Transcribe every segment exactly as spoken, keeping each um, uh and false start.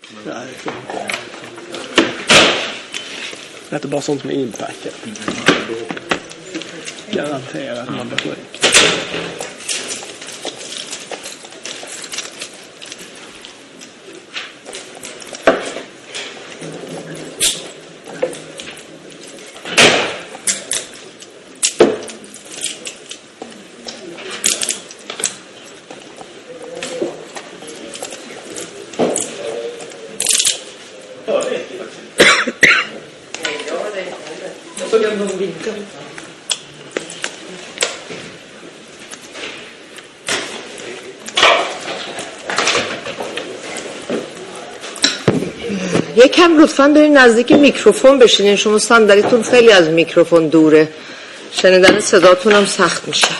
Nej, det är inte bara sånt som är inpackat. Garanterat man blir sjuk. یکم لطفاً برید نزدیک میکروفون بشینین. شما صندلیتون خیلی از میکروفون دوره، شنیدن صداتون هم سخت میشه.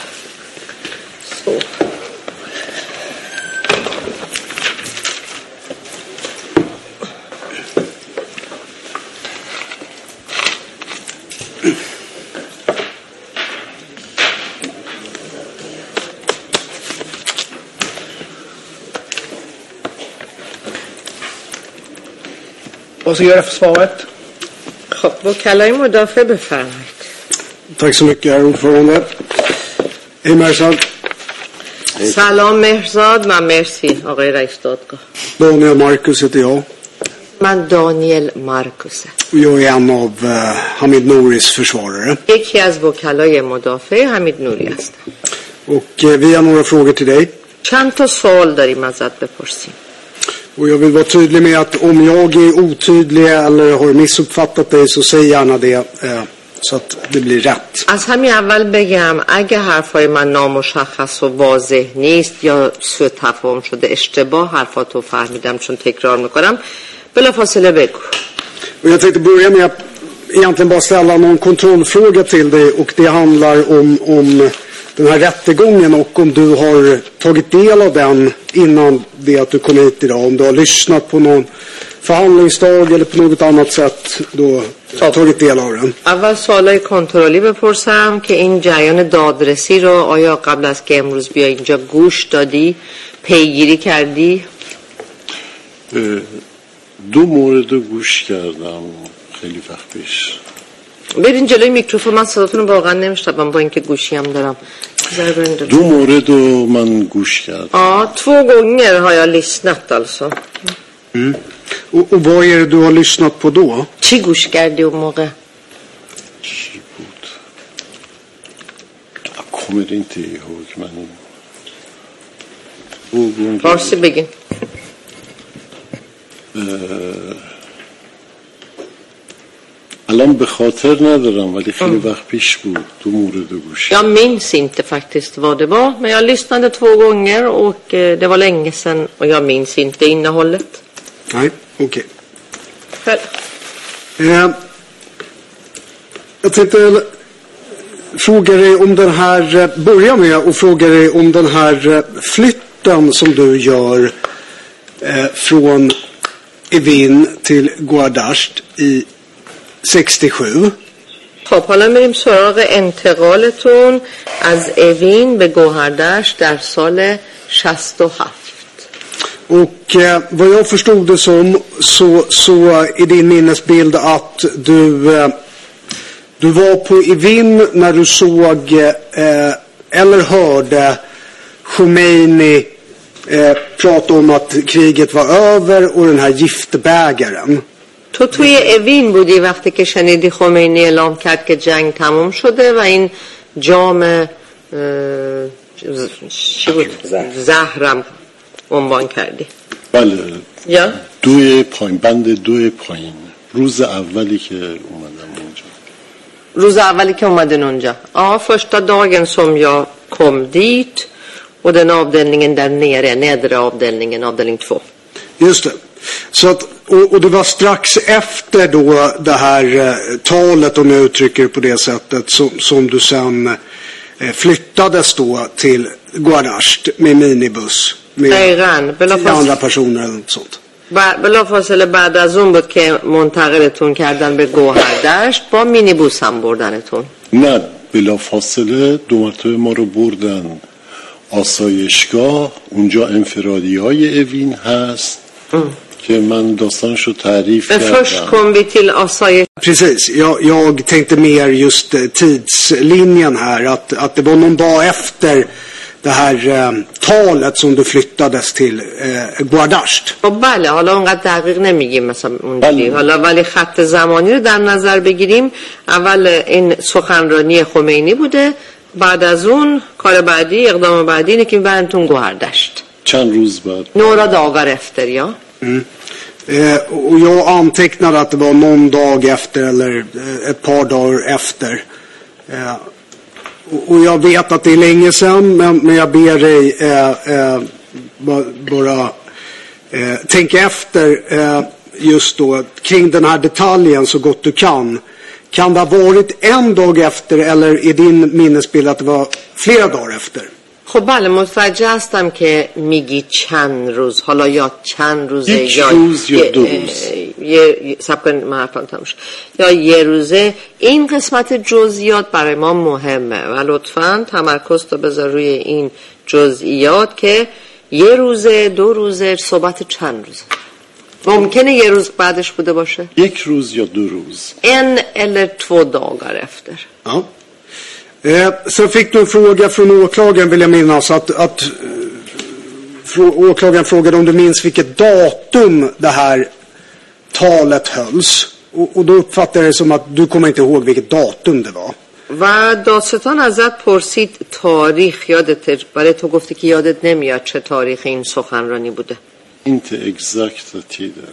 Vad ska jag göra för svaret? خب وکلای مدافع بفرمایید. Tack så mycket, herr ordförande. Hej Mersad. سلام مهرزاد. من مرسی آقای رئیس دادگاه. Daniel Marcus heter jag. من دانیل مارکوسم. Jag är en av uh, Hamid Nouris försvarare. یکی از وکلای مدافع حمید نوری هستم. Och uh, vi har några frågor till dig. چند تا سوال داریم ازت بپرسیم. Och jag vill vara tydlig med att om jag är otydlig eller har missuppfattat dig så säg gärna det uh, så att det blir rätt. از همین اول بگم اگه حرفای من نامشخص و واضح نیست یا سوء تفاهم شده اشتباه حرفاتو فهمیدم چون تکرار میکنم بلافاصله بگو. Och jag tänkte börja med att egentligen bara ställa någon kontrollfråga till dig och det handlar om, om den här rättegången och om du har tagit del av den innan det att du kom hit idag. Om du har lyssnat på någon förhandlingsdag eller på något annat sätt då tagit del av den. اول سوالای کنترلی بپرسم که این جریان دادرسی رو آیا قبل از که امروز بیا اینجا گوش دادی، پیگیری کردی؟ دو مورد رو گوش کردم خیلی وقت پیش. برین جلوی میکروفون، من صداتون رو واقعا نمیشنوم با اینکه گوشی هم دارم. دو مورد رو من گوش کردم. Ja, två gånger har jag lyssnat alltså. Mm. Och, och vad är det du har lyssnat på då? چی گوش کردی اون موقع؟ چی بود؟ Jag kommer inte ihåg men فارسی بگین. الان به خاطر ندارم ولی خیلی وقت پیش بود. دو مورد گوش. Jag minns inte faktiskt vad det var, men jag lyssnade två gånger och det var länge sedan och jag minns inte innehållet. Nej, okej. Okay. Eh, jag tänkte fråga dig om den här, börja med och fråga dig om den här flytten som du gör eh, från Evin till Guardasht i sextiosju. خب حالا میریم سراغ انتقالتون از اوین به گوهردشت در سال شصت و هفت. Och eh, vad jag förstod det som så, så är din minnesbild att du, eh, du var på Evin när du såg eh, eller hörde Khomeini eh, prata om att kriget var över och den här giftbägaren. تو توی اوین بودی وقتی که شنیدی خمینی اعلام کرد که جنگ تموم شده و این جام چی بود؟ زهرم عنوان کردی. بله. یا؟ دوی پایین، بند دوی پایین. روز اولی که اومدم اونجا. روز اولی که اومدن اونجا. Ja, första dagen som jag kom dit och den avdelningen där nere, nedre avdelningen, avdelning två. Just det. Så att, och, och det var strax efter då det här eh, talet, om jag uttrycker det på det sättet, som, som du sen eh, flyttades då till Guardasht med minibuss med tio andra personer eller något sånt. بلافاصله بعد از اون بود که منتقلتون کردن به گوهردشت با مینیبوس هم بردنتون. نه بلافاصله دو مرتبه ما رو بردن آسایشگاه، اونجا انفرادی های اوین هست ام. که من داستانشو تعریف Men först کردم. kom vi till Asayet. Precis, jag, jag tänkte mer just eh, tidslinjen här, att, att det var någon dag efter det här eh, talet som du flyttades till eh, Guardasht. خب بله حالا اونقدر دقیق نمیگیم مثلا اونجوری بله. حالا ولی خط زمانی رو در نظر بگیریم اول این سخنرانی خمینی بوده بعد از اون کار بعدی اقدام بعدی اینه که برنتون گوهردشت چند روز بعد några dagar efter ja. Mm. Eh, och jag antecknade att det var någon dag efter eller eh, ett par dagar efter. Eh, och, och jag vet att det är länge sedan, men, men jag ber dig eh, eh, bara, bara eh, tänka efter eh, just då kring den här detaljen så gott du kan. Kan det ha varit en dag efter eller är din minnesbild att det var flera dagar efter? خب بله متوجه هستم که میگی چند روز حالا یا چند روزه یک یا روز یا دو یه- روز. یه سب کنید من حرفم تموم شد. یا یه روزه این قسمت جزئیات برای ما مهمه و لطفاً تمرکز تو بذار روی این جزئیات که یه روزه دو روزه صحبت چند روزه ممکنه یه روز بعدش بوده باشه یک روز یا دو روز en eller två dagar efter. Ja. Eh, så fick du en fråga från åklagaren vill jag minnas att, att eh, frå, åklagaren frågade om du minns vilket datum det här talet hölls. Och, och då uppfattade jag det som att du kommer inte ihåg vilket datum det var. و دادستان ازت پرسید تاریخ یادت برای تو گفتی که یادت نمیاد چه تاریخ این سخنرانی بوده inte exakta tider.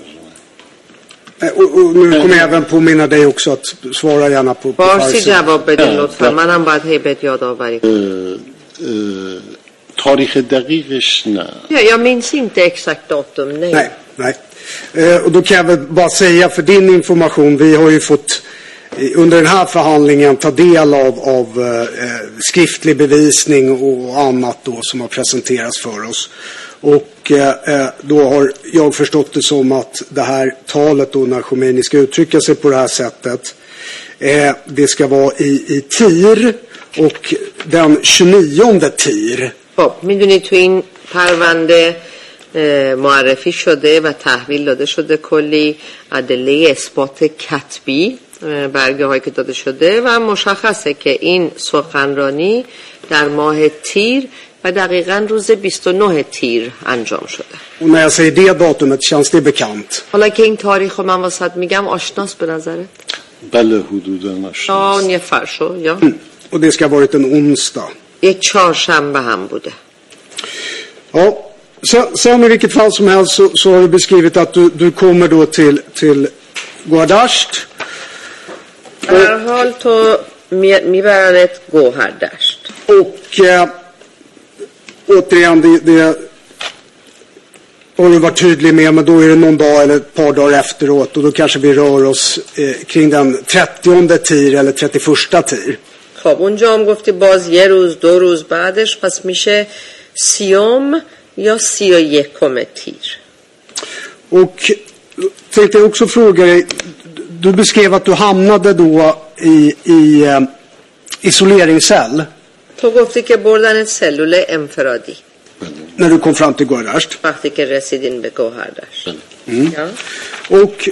Eh, och, och nu kommer jag även påminna dig också att svara gärna på, på فارسی farsi. جواب بدین نه، لطفا نه. منم باید هی بهت یادآوری کنم. اه، اه، تاریخ دقیقش نه. Ja, jag minns inte exakt datum, nej. Nej, nej. Eh, och då kan jag väl bara säga för din information, vi har ju fått eh, under den här förhandlingen ta del av, av eh, skriftlig bevisning och annat då som har presenterats för oss. Och eh, då har jag förstått det som att det här talet då när Khomeini ska uttrycka sig på det här sättet eh, det ska vara i, i Tir och den tjugonionde Tir. خب میدونی تو این پرونده اه، معرفی شده و تحویل داده شده کلی ادله اثبات کتبی اه، برگه هایی که داده شده و مشخصه که این سخنرانی در ماه تیر و دقیقا روز بیست و نه تیر انجام شده. Och när jag säger det datumet känns det bekant. حالا که این تاریخ رو من واسط میگم آشناس به نظرت؟ بله حدودا آه نشد. یه فرشو یا Och det ska ha varit en onsdag. یک چهارشنبه هم بوده. Ja, sen, sen i vilket fall som helst så, så har du beskrivit att du, du kommer då till, till Guardasht. در هر حال تو میبرنت گوهردشت. Och eh, återigen, det, det har du varit tydlig med, men då är det någon dag eller ett par dagar efteråt och då kanske vi rör oss eh, kring den trettionde Tir eller trettioförsta Tir. خب اونجا هم گفتی باز یه روز دو روز بعدش پس میشه سیوم یا سی و یکم تیر. Och tänkte jag också fråga dig, du beskrev att du hamnade då i, i eh, isoleringscell تو گفتی که بردن سلول انفرادی när du kom fram till Guardasht. وقتی که رسیدین به گوهردشت. Mm. Ja. Och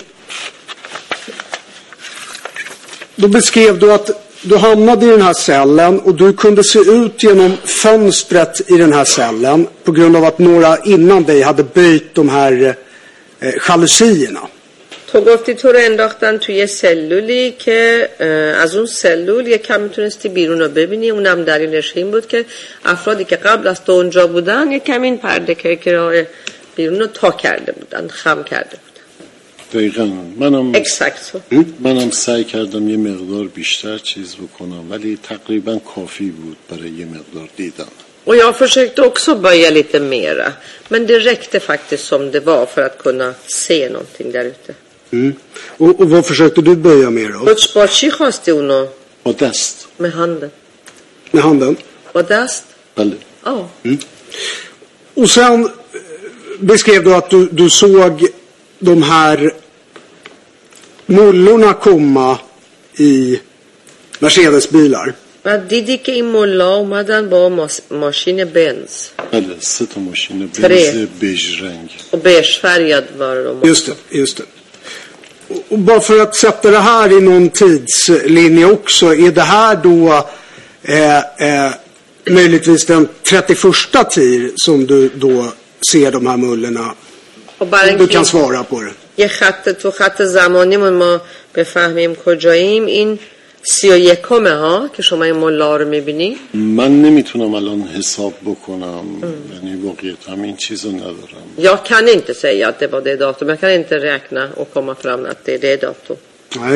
då beskrev du att du hamnade i den här cellen och du kunde se ut genom fönstret i den här cellen på grund av att några innan dig hade böjt de här eh, jalusierna. تو گفتی تو رو انداختن توی سلولی که اه، از اون سلول یک کم میتونستی بیرون رو ببینی اونم دلیلش این بود که افرادی که قبل از تو اونجا بودن یک کم این پرده کرکرهای بیرون رو تا کرده بودن خم کرده بودن. دقیقا منم اکسکت. منم سعی کردم یه مقدار بیشتر چیز بکنم ولی تقریبا کافی بود برای یه مقدار دیدن. Och jag försökte också böja lite mera. Men det räckte faktiskt som det var för att kunna se någonting där ute. Mm. Och, och vad försökte du böja med då? Och با چی خواستی اونو؟ با دست. med handen. Med handen? با دست؟ بله. Ja. Mm. Och sen eh, beskrev du att du, du såg de här mullorna komma i Mercedesbilar. و دیدی که این ملا اومدن با ماس... ماشین بنز بله سه تا ماشین تره. بنز بژ رنگ. och beige färgad var de. Just det, just det. Och, och bara för att sätta det här i någon tidslinje också, är det här då eh, eh, möjligtvis den trettioförsta tir som du då ser de här mullorna? خب برای Du kan اینکه svara på det. یه خط تو خط زمانیمون ما بفهمیم کجاییم، این سی و یکمه ها که شما این ملا رو میبینی. من نمیتونم الان حساب بکنم، یعنی واقعیت هم این چیزو ندارم. Jag kan inte säga att det var det datum. Jag kan inte räkna och komma fram att det är det datum. Nej.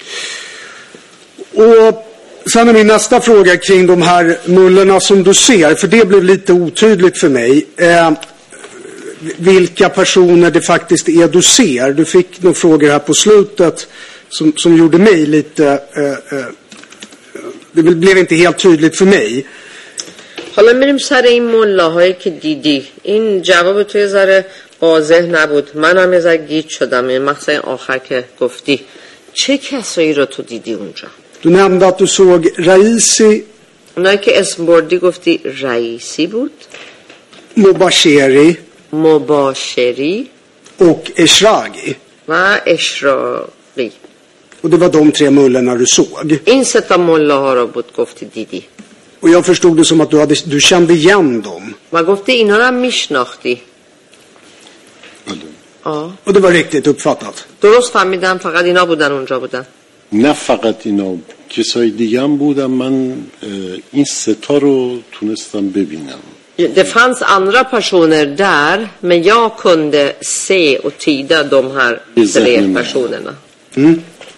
Och sen är min nästa fråga kring de här mullorna som du ser, för det blev lite otydligt för mig. Eh, vilka personer det faktiskt är du ser. Du fick några frågor här på slutet som, som gjorde mig lite... Eh, eh, det blev inte helt tydligt för mig. حالا میریم سر این ملاهایی که دیدی. این جواب توی ذره واضح نبود. منم یه ذره گیج شدم. این مقصد آخر که گفتی چه کسایی رو تو دیدی اونجا؟ Du nämnde att du såg Raisi, اونایی که اسم بردی گفتی رئیسی بود، Mobasheri مباشری och Eshraghi. و اشراقی. Och det var de tre mullorna du såg. این سه تا ملاها رو بود گفتی دیدی. Och jag förstod det som att du, hade, du kände igen dem. و گفتی اینا رو هم میشناختی. بله. آه. Och det var riktigt uppfattat. درست فهمیدم فقط اینا بودن اونجا بودن. نه فقط اینا، کسای دیگه هم بودم. من این ستا رو تونستم ببینم. Det fanns andra personer där, men jag kunde se och tyda de här tre personerna. Mm.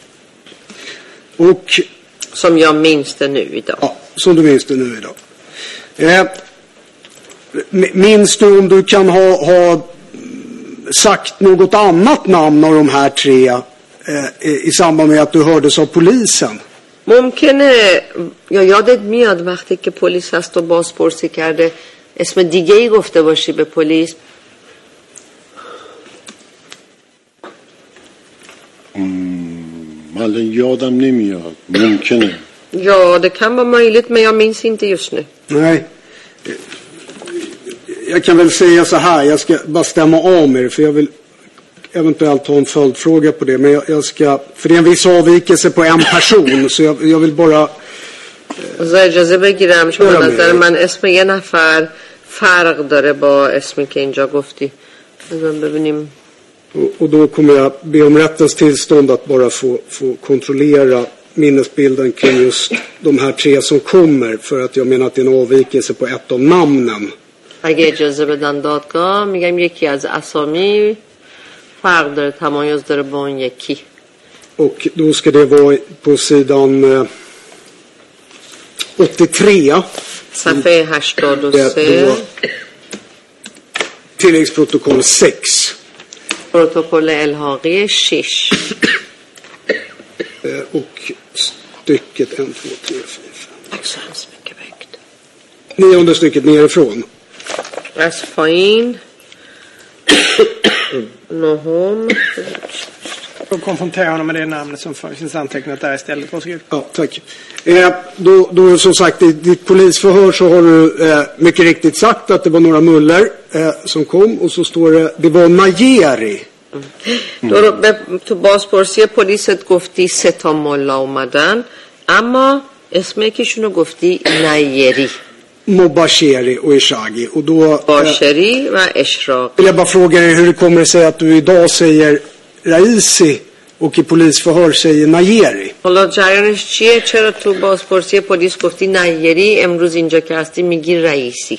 Och som jag minns det nu idag. Ja, som du minns det nu idag. Eh, minns du om du kan ha, ha sagt något annat namn av de här tre eh, i samband med att du hördes av polisen? ممکنه یا یادت میاد وقتی که پلیس هست و بازپرسی کرده اسم دیگه ای گفته باشی به پلیس؟ من یادم نمیاد. ممکنه. Ja, det kan vara möjligt, men jag minns inte just nu. Nej. Jag kan väl säga så här, jag ska bara stämma av mig, för jag vill eventuellt ha en följdfråga på det, men jag, jag ska, för det är en viss avvikelse på en person, så jag, jag vill bara از اجازه بگیرم چون به نظر من اسم یه نفر فرق داره با اسمی که اینجا گفتی. بذار ببینیم. Och, och då kommer jag be om rättens tillstånd att bara få, få kontrollera minnesbilden kring just de här tre som kommer, för att jag menar att det är en avvikelse på ett av namnen. اگه اجازه بدن دادگاه میگم یکی از اسامی فرق داره، تمایز داره با اون یکی. Och då ska det vara på sidan eh, åttiotre. صفحه هشتاد و سه. Tilläggsprotokoll sex. پروتکل الحاقی شش. Och stycket en, två, tre, fyra, fem. Tack så hemskt mycket vägt. Nionde stycket nerifrån. از پایین نهم. Då konfronterar honom med det namnet som finns antecknat där istället. Varsågod. Ja, tack. Eh, då, då som sagt, i ditt polisförhör så har du eh, mycket riktigt sagt att det var några muller eh, som kom, och så står det, det var Najeri. تو تو بازپرسی پلیست گفتی سه تا ملا اومدن، اما اسم یکیشونو گفتی نیری. Mobasheri och Eshraghi. Och då باشری و اشراق. vill jag bara fråga dig hur det kommer sig att du idag säger Raisi och i polisförhör säger Najeri. حالا جریانش چیه؟ چرا تو بازپرسی پلیس گفتی نیری، امروز اینجا که هستی میگی رئیسی؟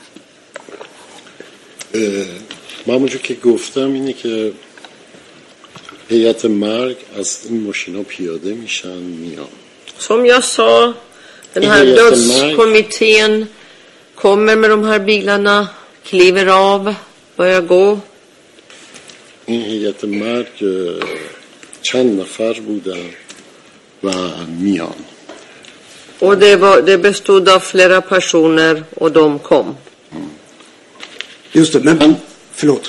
من اونجا که گفتم اینه که هیئت مرگ از این ماشینا پیاده میشن میان. Som jag sa, den här dödskommittén kommer med de här bilarna, kliver av, börjar gå. این هیئت مرگ چند نفر بودن و میان. Och det, var, det bestod av flera personer och de kom. Just det, men förlåt.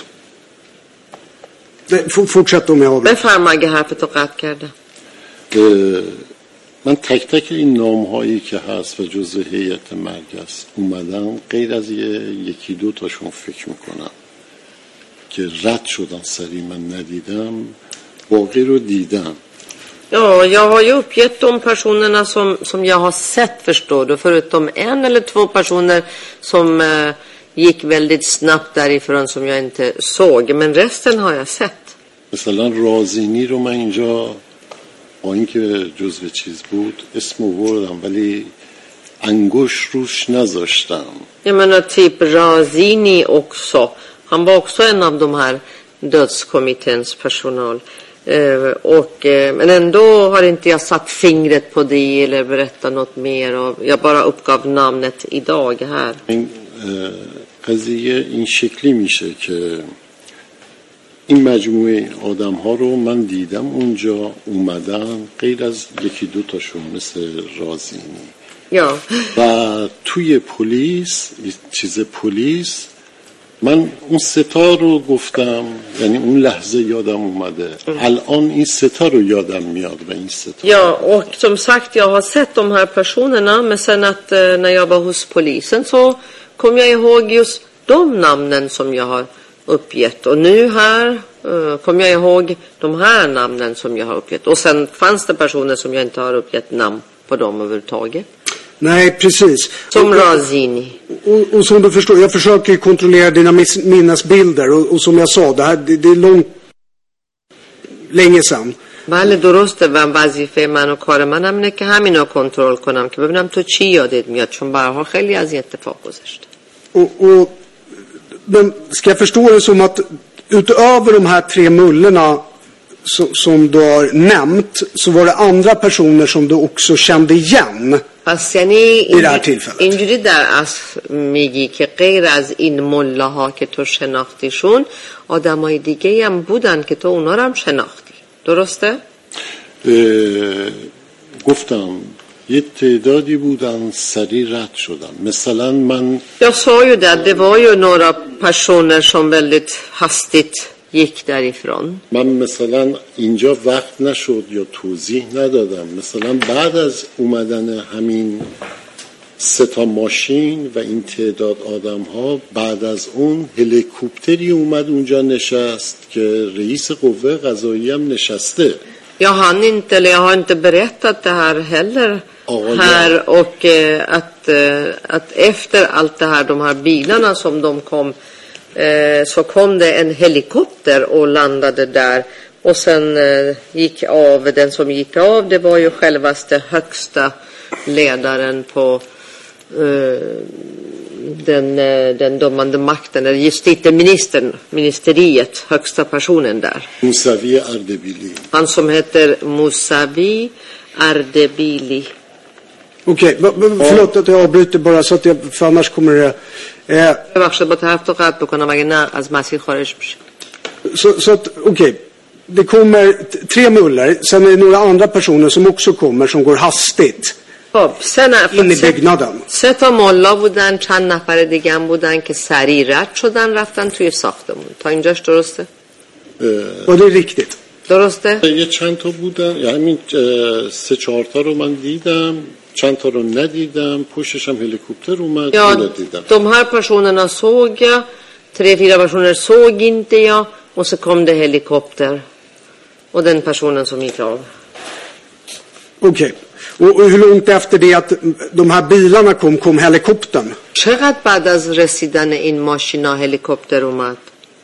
Fortsätt om jag har. بفرما اگه حرفتو قطع کرده. من تک تک این نام هایی که هست و جزء هیئت مرگ است اومدن، غیر از یکی دو تاشون فکر میکنم که رد شدن سری من ندیدم، باقی رو دیدم. Ja, jag har ju uppgett de personerna som, som jag har sett, förstår du, förutom en eller två personer som eh, gick väldigt snabbt därifrån som jag inte såg, men resten har jag sett. مثلا رازینی رو من اینجا با اینکه جزو چیز بود اسم آوردم ولی انگوش روش نذاشتم. Jag menar typ Razini också. Han var också en av de här dödskommitténs personal. Eh, och, eh, men ändå har inte jag satt fingret på det eller berättat något mer. Och jag bara uppgav namnet idag här. این قضیه این شکلی میشه که این مجموعه آدم ها رو من دیدم اونجا اومدن، غیر از یکی دو تاشون مثل رازینی. Ja. و توی پلیس چیز پلیس من اون ستا رو گفتم، یعنی اون لحظه یادم اومده. الان این ستا رو یادم میاد و این ستا. Ja, och som sagt jag har sett de här personerna, men sen att eh, när jag var hos polisen så kom jag ihåg just de namnen som jag har uppgett. Och nu här eh, kom jag ihåg de här namnen som jag har uppgett. Och sen fanns det personer som jag inte har uppgett namn på dem överhuvudtaget. Nej, precis. Som Razini. Och, och som du förstår, jag försöker kontrollera dina minnesbilder. Och, och som jag sa, det här det, det är långt länge sedan. بله درسته و وظیفه من و کار منم اینه که همینا کنترل کنم که ببینم تو چی یادت میاد، چون به هر حال خیلی از این اتفاق گذشته. Och, och, men ska jag förstå det som att utöver de här tre mullorna som, som du har nämnt så var det andra personer som du också kände igen پس یعنی i det här tillfället? اینجوری در اصل میگی که غیر از این ملاها که تو شناختیشون آدمای دیگه هم بودن که تو اونا رو هم شناختی، درسته؟ گفتم یه تعدادی بودن سریع رد شدن. مثلا من Jag sa ju det, det var ju några personer som väldigt hastigt gick därifrån. من مثلا اینجا وقت نشد یا توضیح ندادم. مثلا بعد از اومدن همین سه تا ماشین و این تعداد آدم ها، بعد از اون هلیکوپتری اومد اونجا نشست که رئیس قوه قضاییه هم نشسته. Jag hann inte, eller jag har inte berättat det här heller Ja, här ja. och eh, att, eh, att efter allt det här, de här bilarna som de kom, eh, så kom det en helikopter och landade där och sen eh, gick av, den som gick av det var ju självaste högsta ledaren på eh, den, eh, den dömande makten, eller justitieministern, ministeriet, högsta personen där. موسوی اردبیلی. Han som heter Mousavi Ardebili. Okej, okay, förlåt att jag avbryter bara så att jag, för annars kommer det... Eh, ببخشید با طرف تو قطع بکنم اگه نه از مسیر خارج میشه. så, så att, okej. Okay. Det kommer t- tre muller, sen är det några andra personer som också kommer som går hastigt خب سه نفر in i byggnaden. سه تا ملا بودن، چند نفر دیگه هم بودن که سریع رد شدن رفتن توی ساختمون. تا اینجاش درسته؟ Och det är riktigt. درسته؟ یه چند تا بودن، یعنی سه چهار تا رو من دیدم، چند تا رو ندیدم، پشتش هم هلیکوپتر اومد. Ja, اون رو دیدم. de här personerna såg jag, tre, fyra personer såg inte jag och så kom det helikopter och den personen som gick av. Okej. Okay. Och, och hur långt efter det att de här bilarna kom, kom helikoptern? چقدر بعد از رسیدن این ماشینا هلیکوپتر اومد؟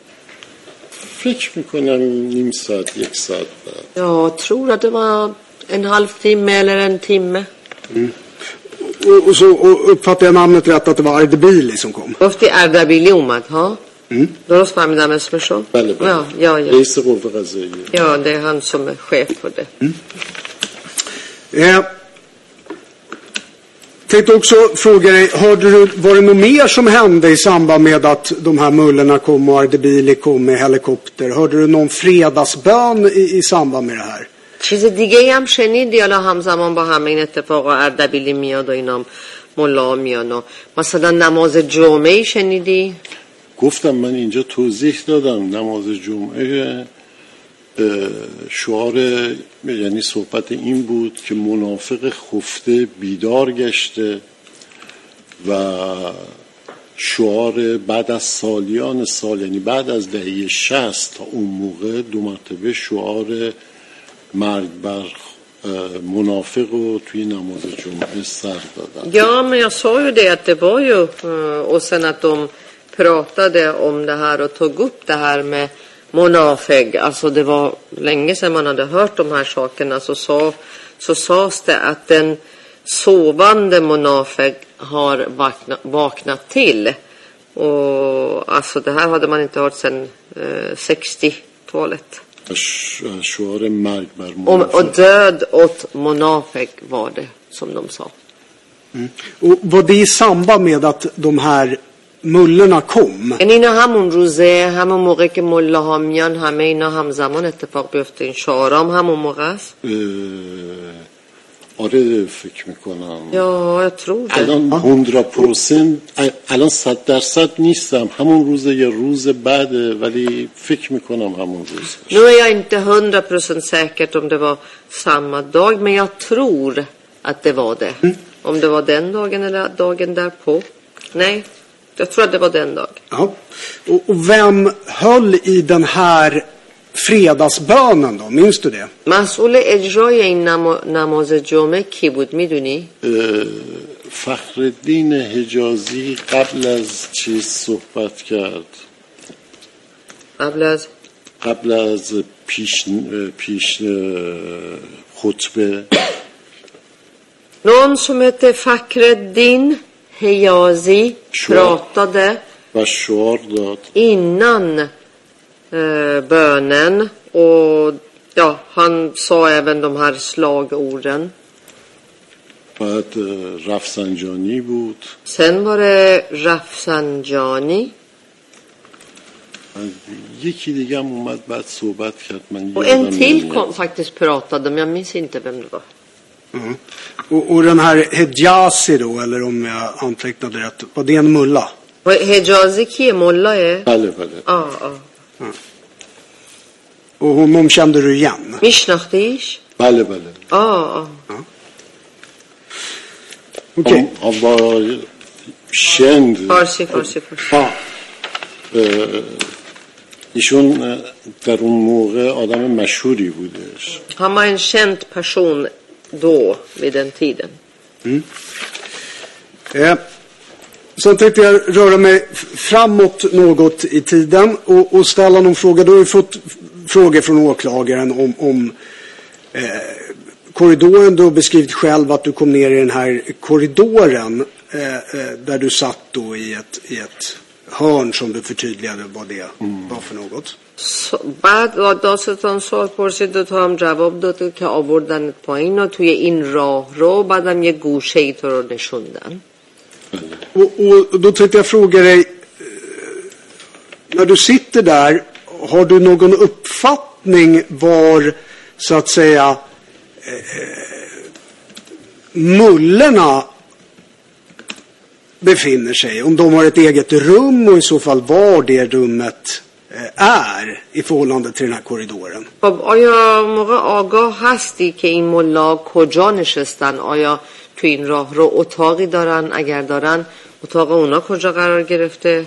فکر میکنم نیم ساعت یک ساعت بعد. Jag tror att det var en halvtimme eller en timme. Mm. Och, och så och uppfattade jag namnet rätt att det var Ardebili som kom? گفتی اردبیلی اومد ها؟ Mm. درست فهمیدم اسمشو؟ بله بله. Ja, ja, ja. رئیس قوه قضاییه. Ja, det är han som är chef för det. Mm. Eh, tänkte också fråga dig, hörde du, var det något mer som hände i samband med att de här mullorna kom och Ardebili kom med helikopter? Hörde du någon fredagsbön i, i samband med det här? چیز دیگه هم شنیدی حالا همزمان با همین اتفاق اردبیلی میاد و اینا ملا میان و مثلا نماز جمعه شنیدی؟ گفتم من اینجا توضیح دادم نماز جمعه شعار یعنی صحبت این بود که منافق خفته بیدار گشته و شعار بعد از سالیان سال یعنی بعد از دهه شصت تا اون موقع دو مرتبه شعار مرگ بر منافق رو توی نماز جمعه سر دادن. Ja, men jag sa ju det att det var ju och sen att de pratade om det här och tog upp det här med monafeg. Alltså det var länge sedan man hade hört de här sakerna, så sa så sades det att den sovande monafeg har vakna, vaknat till. Och alltså det här hade man inte hört sedan eh, sextiotalet. شعار مرگ بر منافق. Och död åt monafeg var det som de sa. Mm. Och var det i samband med att de här mullorna kom? اینا همون روزه، همون موقع که ملاها میان، همه اینا همزمان اتفاق بیفته. این شعارام همون موقع است؟ آره فکر میکنم. یا jag tror det. الان hundra procent الان صد درصد نیستم، همون روز یا روز بعده، ولی فکر میکنم همون روز. Nu är jag inte hundra procent säkert om det var samma dag, men jag tror att det var det. Mm. Om det var den dagen eller dagen därpå. Nej, jag tror att det var den dag. Ja. Och, och vem höll i den här fredagsbönen då? Minns du det? مسئول اجرای این نماز جمعه کی بود میدونی؟ فخرالدین حجازی قبل از چیز صحبت کرد. قبل از قبل از پیش پیش خطبه. Någon som heter Fakhreddin Hijazi pratade و شعار داد innan eh, bönen, och ja, han sa även de här slagorden. بعد رفسنجانی بود. Sen var det Rafsanjani. یکی دیگه هم اومد بعد صحبت کرد. من Och en till kom faktiskt pratade, men jag minns inte vem det var. Mm. Och, och den här Hijazi då, eller om jag antecknade rätt, var det en mulla? Hijazi kiye mulla är? بله بله. Ja, ja. Och honom kände du igen? Mishnakhtish? بله بله. Ja, ja. Okej. Han var känd. Farsi, farsi, farsi. Ja. ایشون در اون موقع آدم مشهوری بودش. Han var en känd person då, vid den tiden. Mm. Eh, sen tänkte jag röra mig framåt något i tiden och, och ställa någon fråga. Du har ju fått frågor från åklagaren om, om eh, korridoren. Du har beskrivit själv att du kom ner i den här korridoren eh, där du satt då i ett, i ett hörn som du förtydligade vad det mm. var för något. So, بعد داستان سوال پرسید تو هم جواب داد که آوردن پایین و توی این راه رو بعدم یه گوشه ای تو رو نشوندن. Och, och då tänkte jag fråga dig, när du sitter där, har du någon uppfattning var så att säga eh, mullorna befinner sig? Om de har ett eget rum och i så fall var det rummet är i förhållande till den här korridoren. خب آیا موقع آگاه هستی که این ملا کجا نشستن؟ آیا تو این راه رو اتاقی دارن؟ اگر دارن اتاق اونا کجا قرار گرفته؟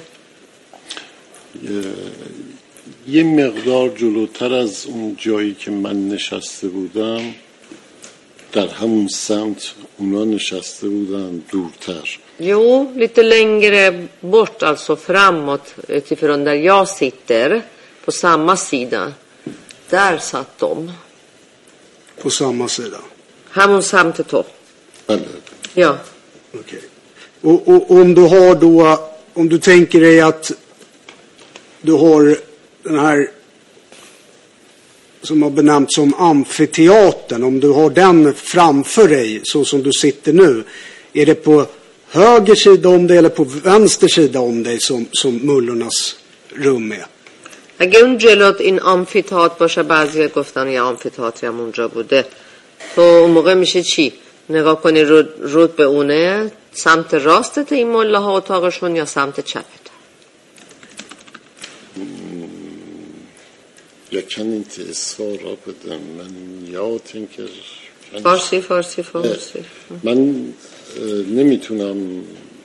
یه مقدار جلوتر از اون جایی که من نشسته بودم در همون سمت اونا نشسته بودن دورتر. Jo, lite längre bort, alltså framåt utifrån där jag sitter, på samma sida. Där satt de. På samma sida? همون سمت تو. بله. Ja. Okej. Okay. Och, och om du har då, om du tänker dig att du har den här som har benämnts som amfiteatern, om du har den framför dig så som du sitter nu, är det på höger sida om dig eller på vänster sida om dig som, som mullornas rum är? اگه اون جلوت این آمفیتئاتر باشه، بعضی گفتن یه آمفیتئاتری هم اونجا بوده، تو اون موقع میشه چی؟ نگاه کنی رود, رود به اونه، سمت راستت این مله ها اتاقشون یا سمت چپت؟ Jag kan inte svara på den, men jag tänker... فارسی فارسی فارسی من نمیتونم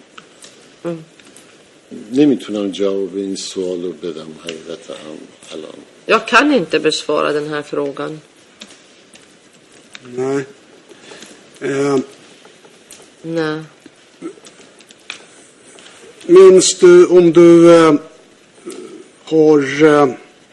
نمیتونم جواب این سوال رو بدم حقیقتا الان. Jag kan inte besvara den här frågan. Nej. Eh, Nej. Minns du om du eh, har eh,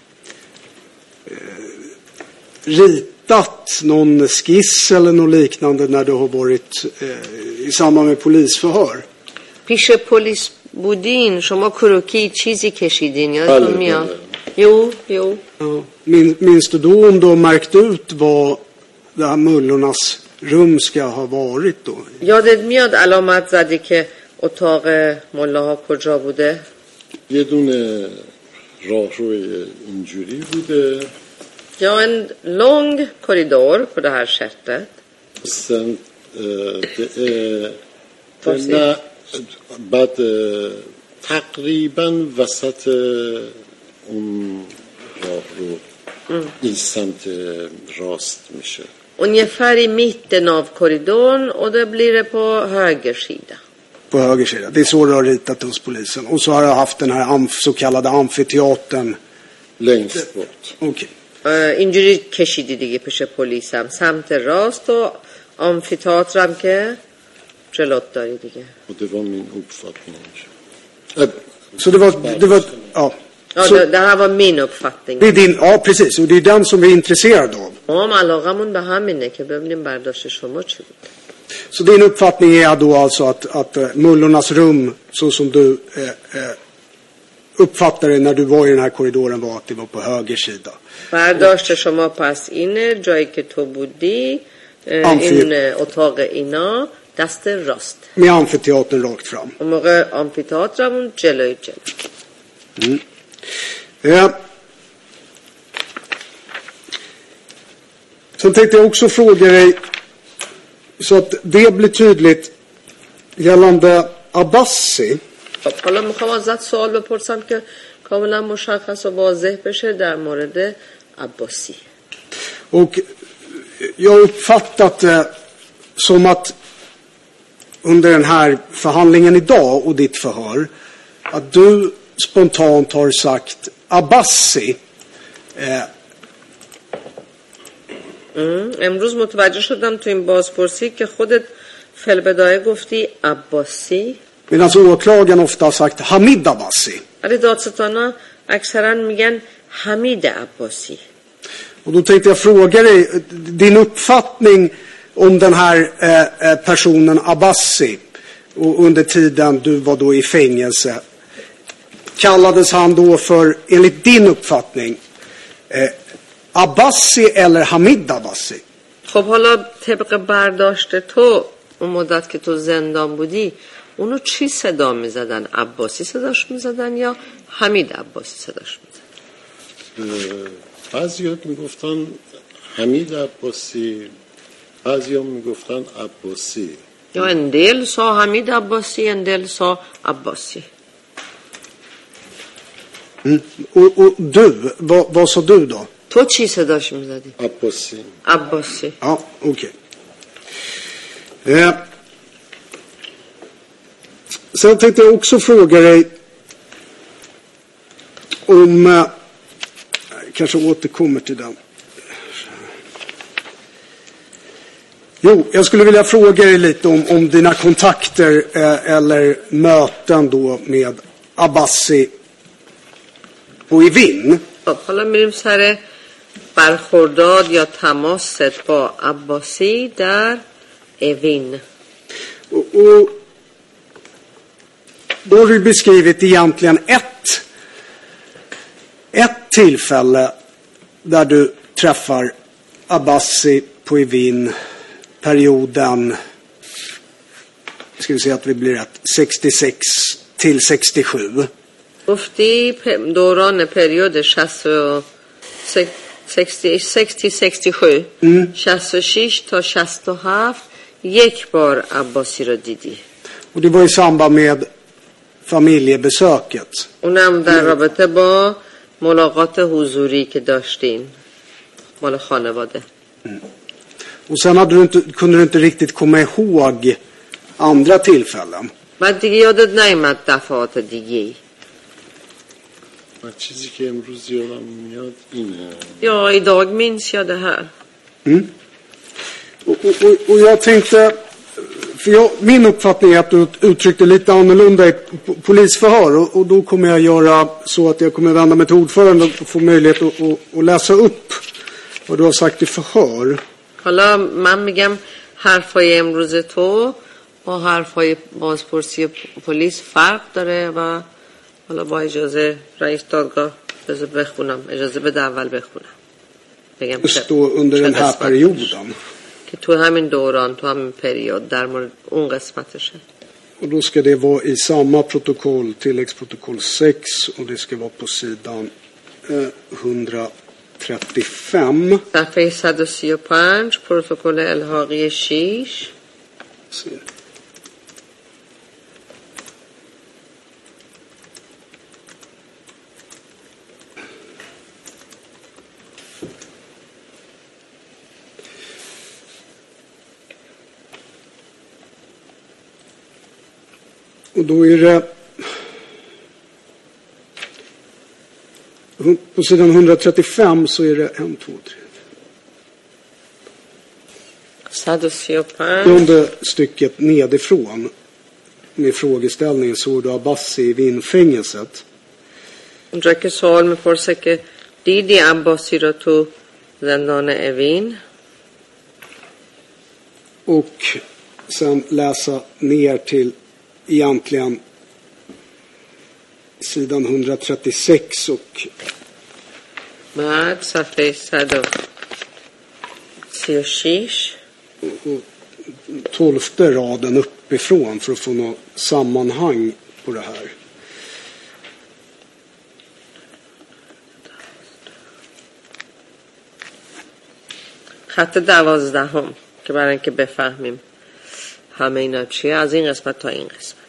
ritat någon skiss eller något liknande när du har varit eh, i samband med polisförhör? پیش پلیس بودین شما کروکی چیزی کشیدین یادتون میاد؟ Jo, jo. Ja. Min, minns du då om du har märkt ut vad det här mullornas rum ska ha varit då? یادت میاد علامت زدی که اتاق ملاها کجا بوده؟ یه دونه راهروی اینجوری بوده. Ja, en lång korridor på det här sättet. Sen det är بعد تقریبا وسط اون راهرو این سمت راست میشه. Ungefär i mitten av korridoren och det blir det på höger sida. På höger sida. Det är så du har ritat hos polisen. Och så har jag haft den här amf, så kallade amfiteatern längst bort. Okej. Okay. اینجوری کشیدی دیگه پیش پلیسم سمت راست و آمفی‌تئاترم که جلوت داری دیگه. Och det var min uppfattning. Så det var det var ja. Ja, så, det, det här var min uppfattning. Det är din, ja precis, och det är den som vi är intresserade av. Om علاقمون به همینه که ببینیم برداشت شما چی بود. Så din uppfattning är då alltså att att uh, mullornas rum så som du uh, uh, uppfattade när du var i den här korridoren var att det var på höger sida. برداشت شما پس اینه جایی که تو بودی این اتاق اینا دست راست. Med amfiteatern rakt fram. Och موقع آمفی‌تئاترمون جلوی جلو. Mm. Eh. Sen tänkte jag också fråga dig så att det blir tydligt gällande Abbasi. حالا میخوام ازت سوال بپرسم که کاملا مشخص و واضح بشه در مورد عباسی. Och jag har uppfattat det som att under den här förhandlingen idag och ditt förhör att du spontant har sagt Abbasi. Eh. امروز متوجه شدم تو این بازپرسی که خودت فلبدایه گفتی عباسی. Medan åklagaren ofta har sagt Hamid Abbasi. ولی دادستانا اکثرا میگن حمید عباسی. Och då tänkte jag fråga dig din uppfattning om den här eh, personen Abbasi och under tiden du var då i fängelse. Kallades han då för, enligt din uppfattning, eh, Abbasi eller Hamid Abbasi? خب حالا طبق برداشت تو اون مدت که تو زندان بودی اونو چی صدا میزدن؟ عباسی صداش میزدن یا حمید عباسی صداش میزدن؟ بعضی‌ها میگفتن حمید عباسی، بعضی‌ها میگفتن عباسی. Ja, en del sa Hamid Abbasi, en del sa Abbasi. Mm. Och, och du, vad, vad sa du då? تو چی صداش میزدی؟ عباسی. عباسی. Ja, okej. Okay. Eh. Sen tänkte jag också fråga dig om, eh, kanske återkommer till den. Jo, jag skulle vilja fråga dig lite om, om dina kontakter eh, eller möten då med Abbasi på Evin. حالا میریم سر برخورداد یا تماست با عباسی در اوین. Och, och då har du beskrivit egentligen ett ett tillfälle där du träffar Abbasi på Evin perioden, ska vi säga att vi blir rätt, sextiosex till sextiosju. گفتی دوران پریود شصت و شش شصت و شش تا شصت و هفت یک بار عباسی رو دیدی. Och det var i samband med familjebesöket. اونم در رابطه با ملاقات حضوری که داشتین مال خانواده. Och sen hade du inte, kunde du inte riktigt komma ihåg andra tillfällen. بعد دیگه یادت نیامد دفعات دیگه. من چیزی که امروز یادم میاد اینه. Ja, idag minns jag det här. Mm. Och, och, och, och jag tänkte, för jag, min uppfattning är att du uttryckte lite annorlunda i polisförhör, och, och då kommer jag göra så att jag kommer vända mig till ordföranden och få möjlighet att, att, att läsa upp vad du har sagt i förhör. حالا من میگم حرفای امروز تو با حرفای بازپرسی پلیس فرق داره و حالا با اجازه رئیس دادگاه بذار بخونم، اجازه بده اول بخونم بگم stå under den här perioden. که تو همین دوران، تو همین پریود در مورد اون قسمتشه. Och då ska det vara i samma protokoll, tilläggsprotokoll sex, och det ska vara på sidan eh, hundratrettiofem. صفحه صد و سی و پنج پروتکل الحاقی شش. Och då är det på sidan hundratrettiofem så är det en, två, tre. صد و سی و پنج. Under stycket nedifrån med frågeställningen såg du Abbasi i vinfängelset. اونجا که سوال میپرسه که دیدی عباسی رو تو زندان اوین. Och sen läsa ner till egentligen sidan hundratrettiosex och بعد صفحه صد و سی و شش och tolfte raden uppifrån för att få något sammanhang på det här. خط دوازدهم که برای اینکه بفهمیم همه اینا چیه، از این قسمت تا این قسمت.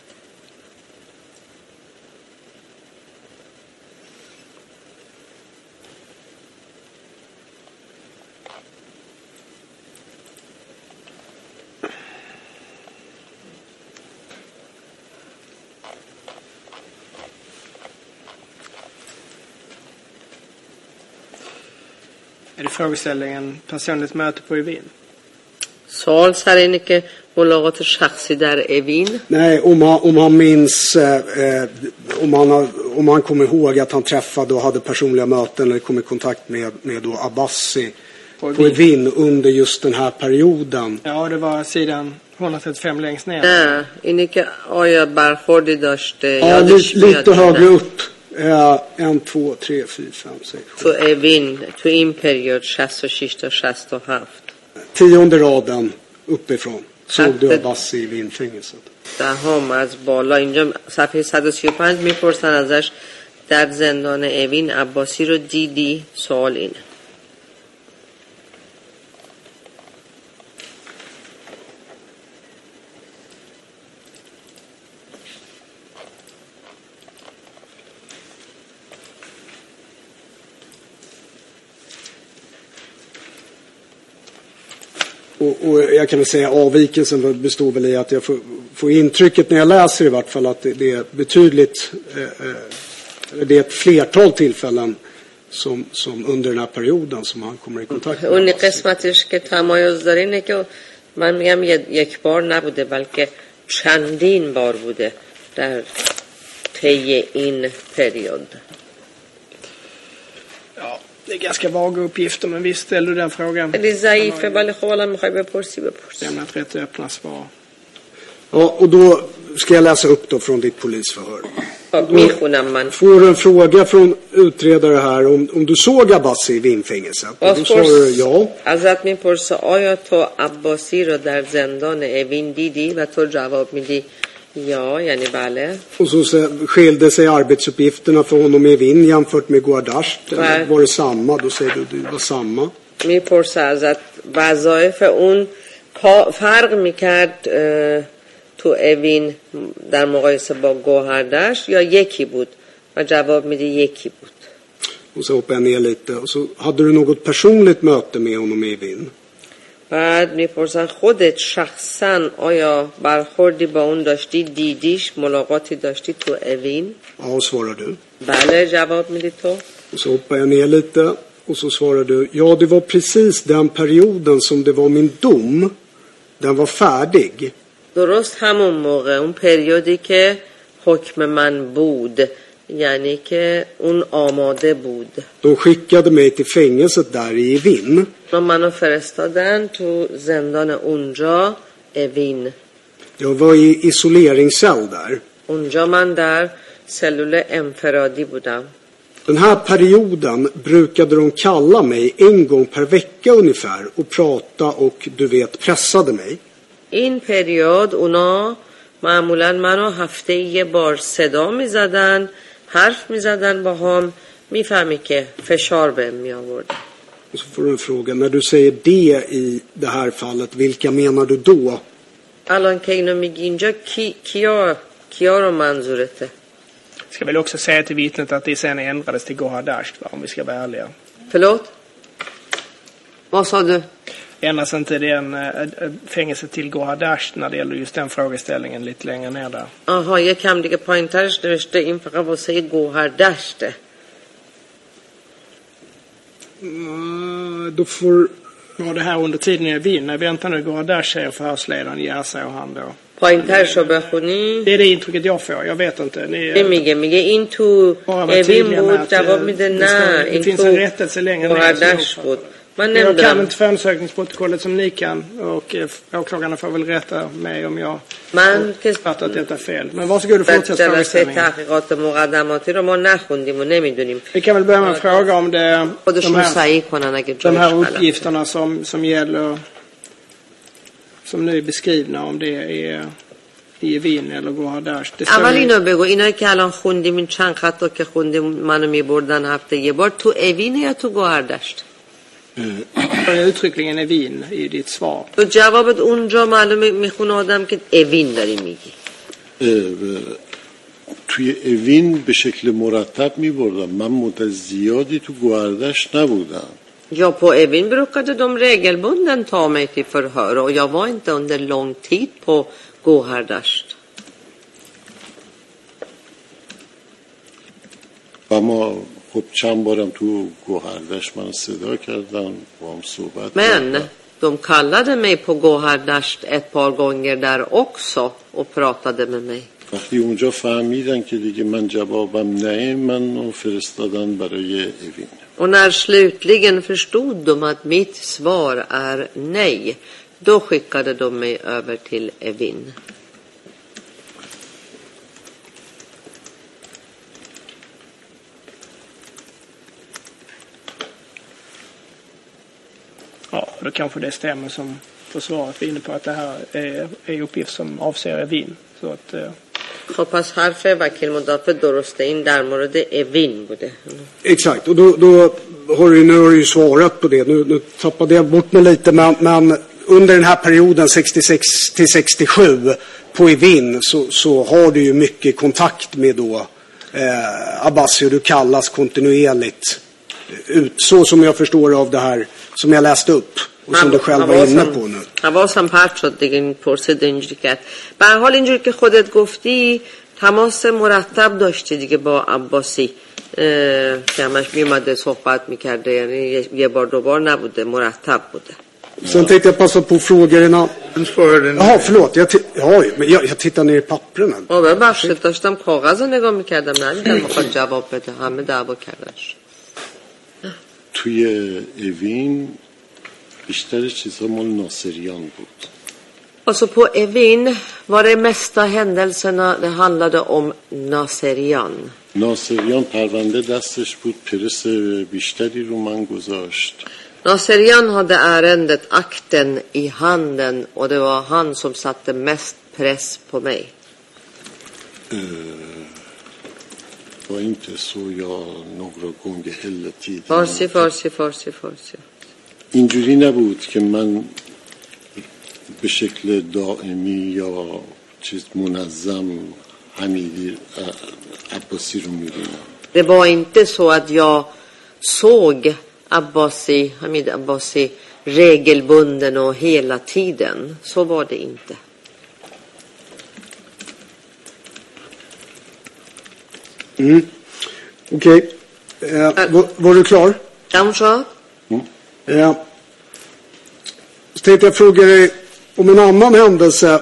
Är det frågeställningen personligt möte på Evin? سوال سر اینه که ملاقات شخصی در اوین. Nej, om han, om han minns eh, om, han har, om han kommer ihåg att han träffade och hade personliga möten eller kom i kontakt med, med då Abbasi på, på Evin under just den här perioden. Ja, det var sidan hundratrettiofem längst ner. نه اینه که آیا برخوردی داشته Ja, یادش lite, میاد lite högre upp. Eh, en, två, tre, fyra, fem, sex, sju. تو اوین تو این پریود شصت و شش تا شصت و هفت. Tionde raden uppifrån såg du Abbasi i vinfängelset. دهم از بالا اینجا صفحه صد و سی و پنج میپرسن ازش در زندان اوین عباسی رو دیدی؟ سوال اینه. Och, och jag kan väl säga avvikelsen består väl i att jag får, får intrycket när jag läser i vart fall att det, det är betydligt eh, det är ett flertal tillfällen som, som under den här perioden som han kommer i kontakt med. اون قسمتش که تمایز داره اینه که من میگم یک بار نبوده بلکه چندین بار بوده در طی این پریود. Ja, det är ganska vaga uppgifter, men visst ställer du den frågan. خیلی ضعیفه ولی خب الان میخوای بپرسی بپرسی. Lämnat rätt öppna svar. Ja, och då ska jag läsa upp då från ditt polisförhör. خب میخونم من. Får en fråga från utredare här om, om du såg Abbasi i vinfängelset. Och då svarar du ja. ازت میپرسه آیا تو عباسی رو در زندان اوین دیدی و تو جواب میدی ja, یعنی بله. Och så skilde sig arbetsuppgifterna för honom i Evin jämfört med Guardasht. Var det samma? Då säger du det var samma. میپرسه ازت وظایف اون فرق میکرد تو اوین در مقایسه با گوهردشت یا یکی بود و جواب میده یکی بود. Och så hoppade jag ner lite. Och så hade du något personligt möte med honom i Wien? بعد میپرسن خودت شخصا آیا برخوردی با اون داشتی، دیدیش، ملاقاتی داشتی تو اوین؟ Ja, svarar du. بله جواب میدی تو. Och så hoppar jag ner lite. Och så svarar du, ja det var precis den perioden som det var min dom. Den var färdig. درست همون موقع، اون پریودی که حکم من بود، یعنی که اون آماده بود. De skickade mig till fängelset där i Wien. من منو فرستادن تو زندان اونجا اوین. Jag var i isoleringscell där. اونجا من در سلول انفرادی بودم. Den här perioden brukade de kalla mig en gång per vecka ungefär och prata och du vet pressade mig. این پریود اونا معمولا منو هفته یه بار صدا می زدن، حرف می زدن با هم، می فهمی که فشار بهم می آورد. Och så får du en fråga, när du säger det i det här fallet, vilka menar du då? الان که اینو میگی اینجا کی کیا کیا رو منظورته؟ Ska väl också säga till vittnet att det sen ändrades till Gohardasht, va, om vi ska vara ärliga. Förlåt? Vad sa du? Ändras inte den äh, fängelset till Gohardasht när det gäller just den frågeställningen lite längre ner där? آها یکم دیگه پایین‌ترش نوشته این فقط واسه گوهردشته. Mm, då får... Var det här under tiden i Wien? Nej, vänta nu, Gohardasht säger förhörsledaren, ja, säger han då. پایین‌ترش رو بخونی؟ Det är det intrycket jag får, jag vet inte. Ni, det میگه میگه این تو اوین بود، جواب میده نه این تو گوهردشت بود. من jag kan نمیدونم. inte förundersökningsprotokollet som ni kan, och eh, åklagarna får väl rätta mig om jag من که fattar att detta är fel. Men varsågod och fortsätt جلسه frågeställningen. تحقیقات مقدماتی رو ما نخوندیم و نمیدونیم. Vi kan väl börja med en fråga om det, de خودشون här, صحیح کنن اگه de جایش här غلط. uppgifterna som, som gäller, som nu är beskrivna, om det är i Wien eller Gohardasht. Det اول står ju- اینو بگو، اینایی که الان خوندیم، این چند خط رو که خوندیم منو میبردن هفته یه بار، تو اوین یا تو گوهردشت؟ står ju uttryckligen i Wien i ditt svar. تو جوابت اونجا معلومه میخونه آدم که اوین داری میگی. توی اوین به شکل مرتب می بردم. من مدت زیادی تو گوهردشت نبودم. Ja, på Evin brukade de regelbunden ta mig till förhör och jag var inte under lång tid på Gohardasht. و ما خب چند بارم تو گوهردشت من صدا کردم با هم صحبت Men کردم. de kallade mig på Gohardasht ett par gånger där också och pratade med mig. وقتی اونجا فهمیدن که دیگه من جوابم نه، من فرستادن برای اوین. Och när slutligen förstod de att mitt svar är nej, då skickade de mig över till Evin. Ja, då kanske det stämmer som försvaret var inne på, att det här är, är uppgift som avser Wien. Så att, eh, خب پس حرف وکیل مدافع درسته، این در مورد اوین بوده. Exakt, och då, då har du, nu har du ju svarat på det. Nu, nu tappade jag bort mig lite, men, men under den här perioden sextiosex till sextiosju på Evin så, så har du ju mycket kontakt med då eh, Abbasi, och du kallas kontinuerligt ut, så som jag förstår av det här som jag läste upp och som du själv var inne på nu. حواسم پرت شد دیگه، این پرسید اینجوری کرد. به هر حال اینجوری که خودت گفتی تماس مرتب داشتی دیگه با عباسی که همش میومده صحبت میکرده، یعنی یه بار دو بار نبوده، مرتب بوده. Sen tänkte jag passa på frågorna. Jaha, förlåt. Jag, t- ja, men jag, jag tittar ner i papperna. آه ببخشید، داشتم کاغذ رو نگاه میکردم، ندیدم میخواد جواب بده، همه دعوا کردنش. توی اوین بیشتر چیزها مال ناصریان بود. Alltså på Evin var det mesta händelserna, det handlade om Naserian. ناصریان پرونده دستش بود، پرس بیشتری رو من گذاشت. Naserian hade ärendet, akten i handen, och det var han som satte mest press på mig. با این تسو یا نقرا گنگ هلتی Farsi, farsi, farsi, farsi. اینجوری نبود که من به شکل دائمی یا چیز منظم حمیدی عباسی رو می‌بینم. Det var inte så att jag såg Abbasi, Hamid Abbasi regelbunden och hela tiden. Så var det inte. Mm. Okej. Okay. Eh, var, var du klar? Kanske. Mm. Eh, så tänkte jag fråga dig om en annan händelse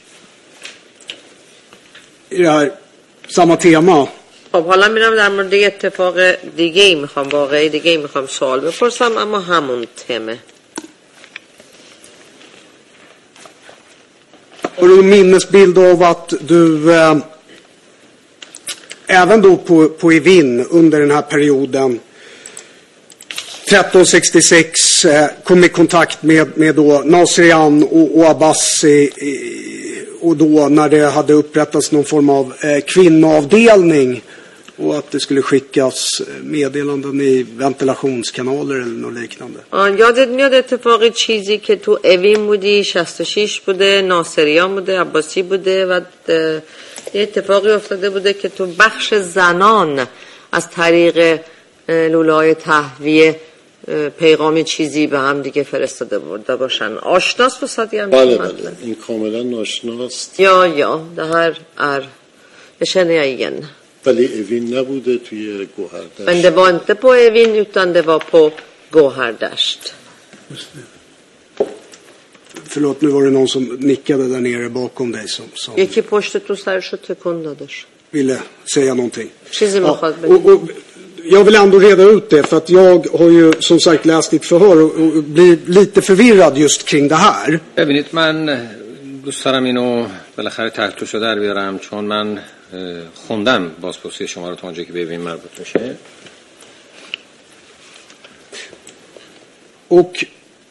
i det här samma tema. خب حالا میرم در مورد اتفاق دیگه ای میخوام واقعی دیگه ای میخوام سوال بپرسم اما همون تمه. Har du en minnesbild av att du eh, även då på, på Evin under den här perioden tretton sextiosex eh, kom i kontakt med, med då Nasrian och, och Abbasi eh, och då när det hade upprättats någon form av eh, kvinnoavdelning och att det skulle skickas meddelanden i ventilationskanaler eller något liknande. یادت میاد اتفاقی چیزی که تو اوین بودی شصت و شش بوده ناصریان بوده عباسی بوده و یه اتفاقی افتاده بوده که تو بخش زنان از طریق لوله‌های تهویه پیغام چیزی به هم دیگه فرستاده بوده باشن آشناس واسه هم بله بله این کاملا آشناست یا یا det här är det känner jag igen. ولی اوین نبوده توی گوهردشت. Men det var inte på Evin utan det var på Gåhardasht. Förlåt, nu var det någon som nickade där nere bakom dig som, som یکی پشت تو سرشو تکون دادش. ville säga någonting. چیزی Ja, میخواد och, och, jag vill ändå reda ut det för att jag har ju som sagt läst ditt förhör och, och blir lite förvirrad just kring det här. ببینید من دوست دارم اینو بالاخره تحتشو در بیارم چون من خوندم بازپرسی شما رو تا اونجا که به این مربوط میشه. Och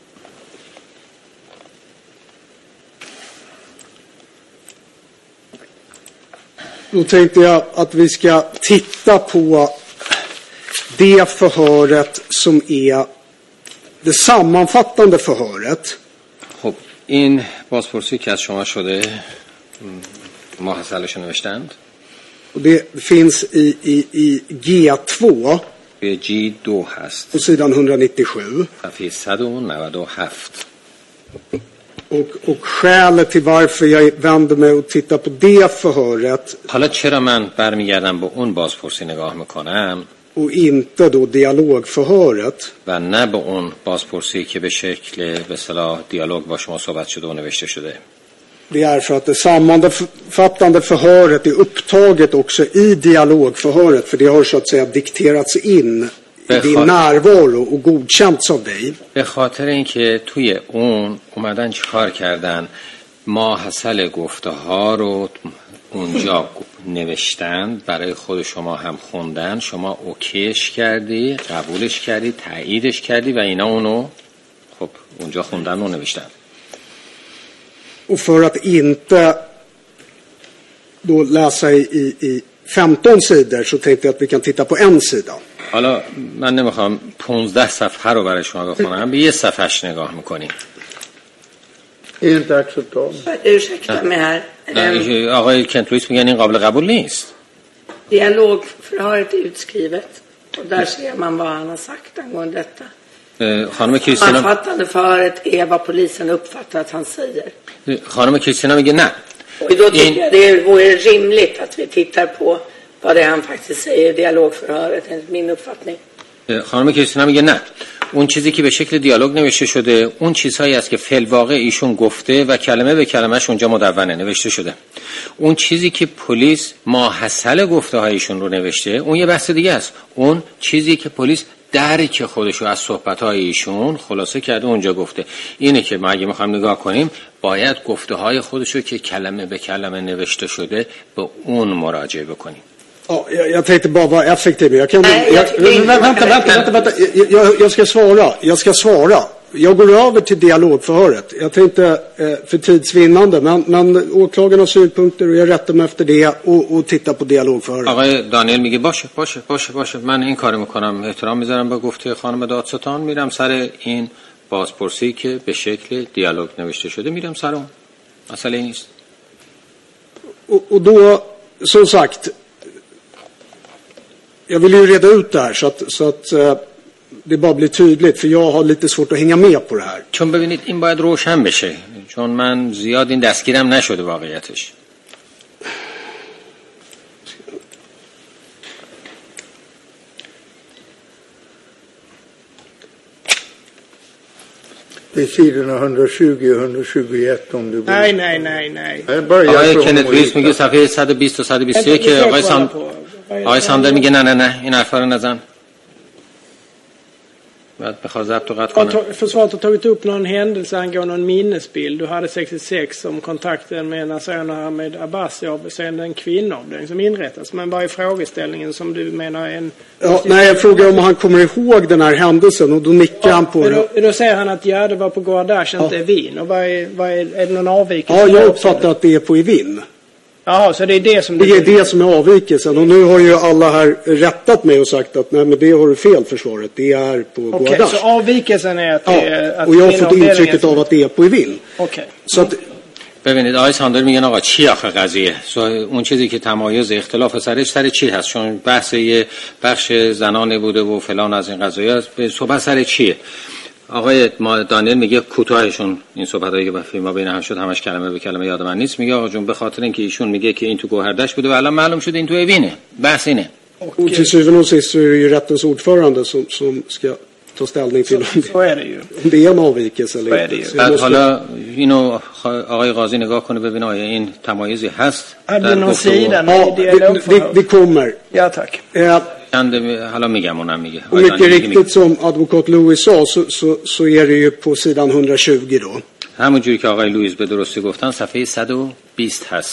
då tänkte jag att vi ska titta på det förhöret som är det sammanfattande förhöret. خب این بازپرسی که از شما شده محصلش نوشتند. Och det finns i, i, i G två به جی دو هست på sidan etthundranittiosju. صفحه صد و نود و هفت. Och, och skälet till varför jag vänder mig och tittar på det förhöret حالا چرا من برمیگردم به اون بازپرسی نگاه میکنم och inte då dialogförhöret و نه به اون بازپرسی که به شکل به اصطلاح دیالوگ با شما صحبت شده و نوشته شده. Det är för att det sammanfattande förhöret är upptaget också i dialogförhöret för det har så att säga dikterats in i din närvaro och godkänts av dig. به خاطر اینکه توی اون اومدن چیکار کردن ماحصل گفته ها رو اونجا نوشتن برای خود شما هم خوندن شما اوکیش کردی قبولش کردی تاییدش کردی و اینا اونو خب اونجا خوندن و نوشتن. Och för att inte då läsa i, i, i femton sidor så tänkte jag att vi kan titta på en sida. حالا من نمیخوام پانزده صفحه رو برای شما بخونم به یه صفحهش نگاه میکنیم. Inte acceptabelt. Ursäkta mig här. نه آقای کنت لوئیس میگن این قابل قبول نیست. Dialogförhöret är utskrivet och där ser man vad han har sagt angående detta. خانم کریستینا Sammanfattande förhöret är vad polisen uppfattar att han säger. خانم کریستینا میگه نه. Och då tycker jag det vore rimligt att vi tittar på vad det är han faktiskt säger i dialogförhöret enligt min uppfattning. خانم کریستینا میگه نه. اون چیزی که به شکل دیالوگ نوشته شده اون چیزهایی است که فعل واقع ایشون گفته و کلمه به کلمه‌اش اونجا مدونه نوشته شده. اون چیزی که پلیس ماحصل گفته هایشون رو نوشته اون یه بحث دیگه است. اون چیزی که پلیس درک خودشو از صحبت‌های ایشون خلاصه کرده اونجا گفته اینه که ما اگه می‌خوایم نگاه کنیم باید گفته‌های خودشو که کلمه به کلمه نوشته شده به اون مراجعه بکنیم. Ja, jag, jag tänkte bara vara effektiv. Jag kan, Nej, jag, jag, vänta, vänta, vänta, vänta. Jag, jag ska svara. Jag ska svara. Jag går över till dialogförhöret. Jag tänkte eh, för tidsvinnande, men, men åklagarna har synpunkter och jag rättar mig efter det och, och tittar på dialogförhöret. آقای دانیل میگه باشه باشه باشه باشه من این کارو میکنم احترام میذارم به گفته خانم دادستان میرم سر این بازپرسی که به شکل دیالوگ نوشته شده میرم سر اون مسئله نیست. Och, och då som sagt jag vill ju reda ut det här så att, så att det bara blir tydligt, för jag har lite svårt att hänga med på det här. چون ببینید این باید روشن بشه، چون من زیاد این دستگیرم نشده واقعیتش. Det är sidorna hundratjugo och hundratjugoett om du vill. Nej, nej, nej, nej. Jag börjar آقای från کنت لوئیس میگه Morita. صفحه صد و بیست و صد و بیست و یک. آقای سان آقای ساندر میگه نه نه نه این حرفا رو نزن. بعد بخواد ضبط و قطع Har کنه. ta- försvaret har tagit upp någon händelse angående någon minnesbild. Du hade sextiosex om kontakten med Nasser Ahmed Abbasi avseende en kvinnoavdelning som inrättas. Men vad är frågeställningen som du menar är en... Ja, nej, jag frågar om han kommer ihåg den här händelsen och då nickar han på Men det. då, då säger han att ja, det var på Gordash, inte Evin. Och vad är, vad är, är det någon avvikelse? Ja, jag uppfattar att det är på Evin. Jaha, så det är det som... Det är det som är avvikelsen. Och nu har ju alla här rättat mig och sagt att nej, men det har du fel, försvaret. Det är på Okej, Gordash. så avvikelsen är att det är... Ja, Att och jag har fått kvinnoavdelningen intrycket som- av att det är på Evin. Okej. Så att, ببینید آقای ساندر میگن آقا چی آخه قضیه؟ سو اون چیزی که تمایز اختلاف سرش سر چی هست؟ چون بحث یه بخش زنانه بوده و فلان از این قضايا به صحبت سر چیه؟ آقای ما دانیل میگه کوتاهشون این صحبتایی که با فیلم بین هم شد همش کلمه به کلمه یاد من نیست. میگه آقا جون به خاطر اینکه ایشون میگه که این تو گوهردش بوده و الان معلوم شده این تو اوینه. بحث اینه. och till syvende och sist så är det ju rättens ordförande som, som ska ta ställning till om det, Så är det ju. om det är en avvikelse eller Så är det inte. ju. Så jag بعد måste, حالا اینو خ- آقای قاضی نگاه کنه ببینه آیا این تمایزی هست Hade در du någon گفتگو. sida ja, med vi, vi, dialogförhör? vi kommer. Ja, tack. Eh, چند حالا میگم اونم میگه. och آقای mycket دانیل میگه. riktigt som advokat Louis sa så, så, så är det ju på sidan hundratjugo då. همون جوری که آقای لوئیس به درستی گفتن صفحه صد و بیست هست.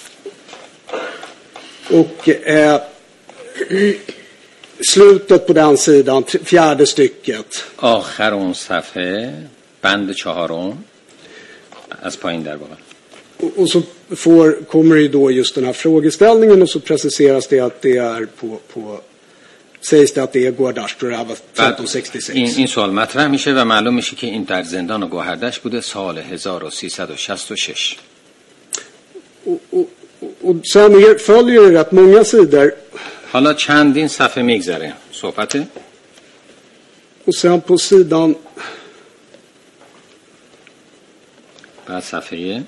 Och eh, slutet på den sidan, t- fjärde stycket. آخر اون صفحه بند چهارم از پایین در واقع. Och, och så får, kommer det ju då just den här frågeställningen och så preciseras det att det är på, på sägs det att det är Gordash då det här var بعد femton sextiosex. این این سوال مطرح میشه و معلوم میشه که این در زندان گوهردش بوده سال هزار و سیصد و شصت و شش. Och, och, och sen är, följer det rätt många sidor حالا چندین صفحه میگذره صحبته. och sen på sidan بعد صفحه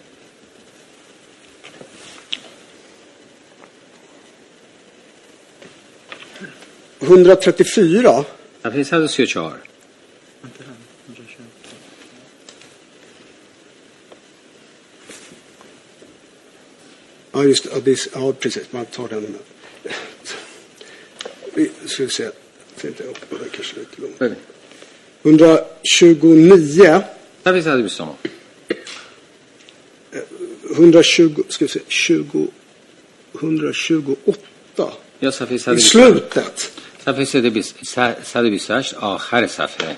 hundratrettiofyra صفحه صد و سی و چهار. ja just ja, det, ja precis man tar den vi ska se tänkte jag upp det kanske lite långt. ببین hundratjugonio صفحه صد و بیست و نه. hundratjugo ska vi se tjugo hundratjugoåtta یا صفحه صد و i بیست. slutet. صفحه صد و بیست صد و بیست و هشت آخر صفحه.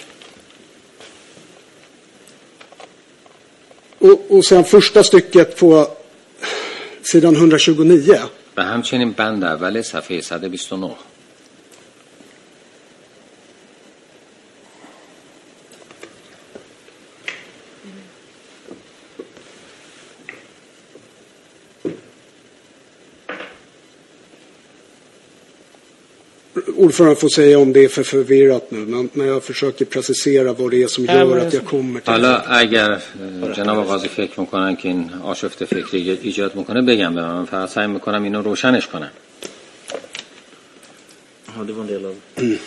Och, och sen första stycket på sidan hundratjugonio. و همچنین بند اول صفحه صد و بیست و نه. Ordförande får säga om det är för förvirrat nu, men, men jag försöker precisera vad det är som gör att jag kommer till حالا اگر اه، جناب قاضی فکر میکنن که این آشفت فکری ایجاد میکنه بگم به من. من فقط سعی میکنم اینو روشنش کنم. Ja, det var en del av...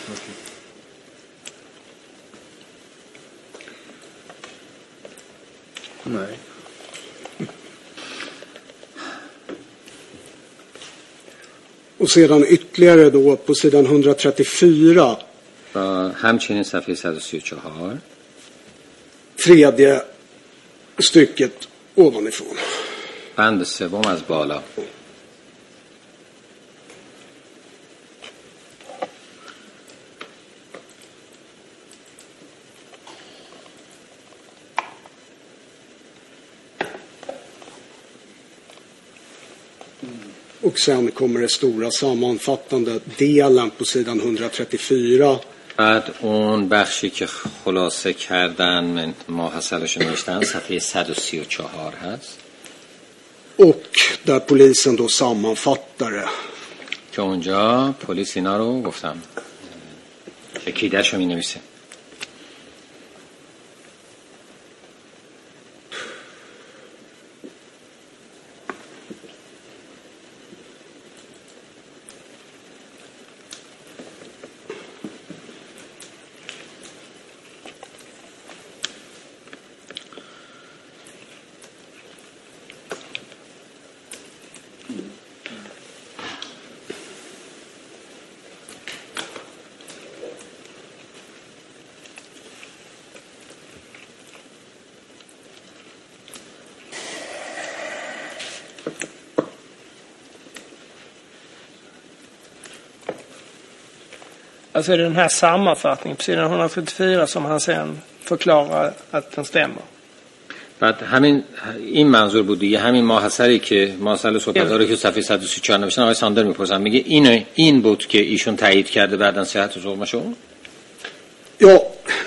Nej. Och sedan ytterligare då på sidan hundratrettiofyra, و همچنین صفحه صد و سی و چهار tredje stycket ovanifrån. بند سوم از بالا. Och sen kommer det stora sammanfattande delen på sidan hundratrettiofyra. بعد اون بخشی که خلاصه کردن من ماحصلش نوشتن صفحه صد و سی و چهار هست Och där polisen då sammanfattar det. که اونجا پلیس اینا رو گفتم چکیده‌شو می‌نویسه. Alltså är det den här sammanfattningen på sidan hundrafyrtiofyra som han sen förklarar att den stämmer. بعد همین این منظور بود دیگه، همین ماحصری که ماحصل صحبت‌ها که صفحه صد و سی و چهار نوشتن. آقای ساندر میپرسن، میگه این این بود که ایشون تایید کرده بعدن صحت ذوقشو. Ja,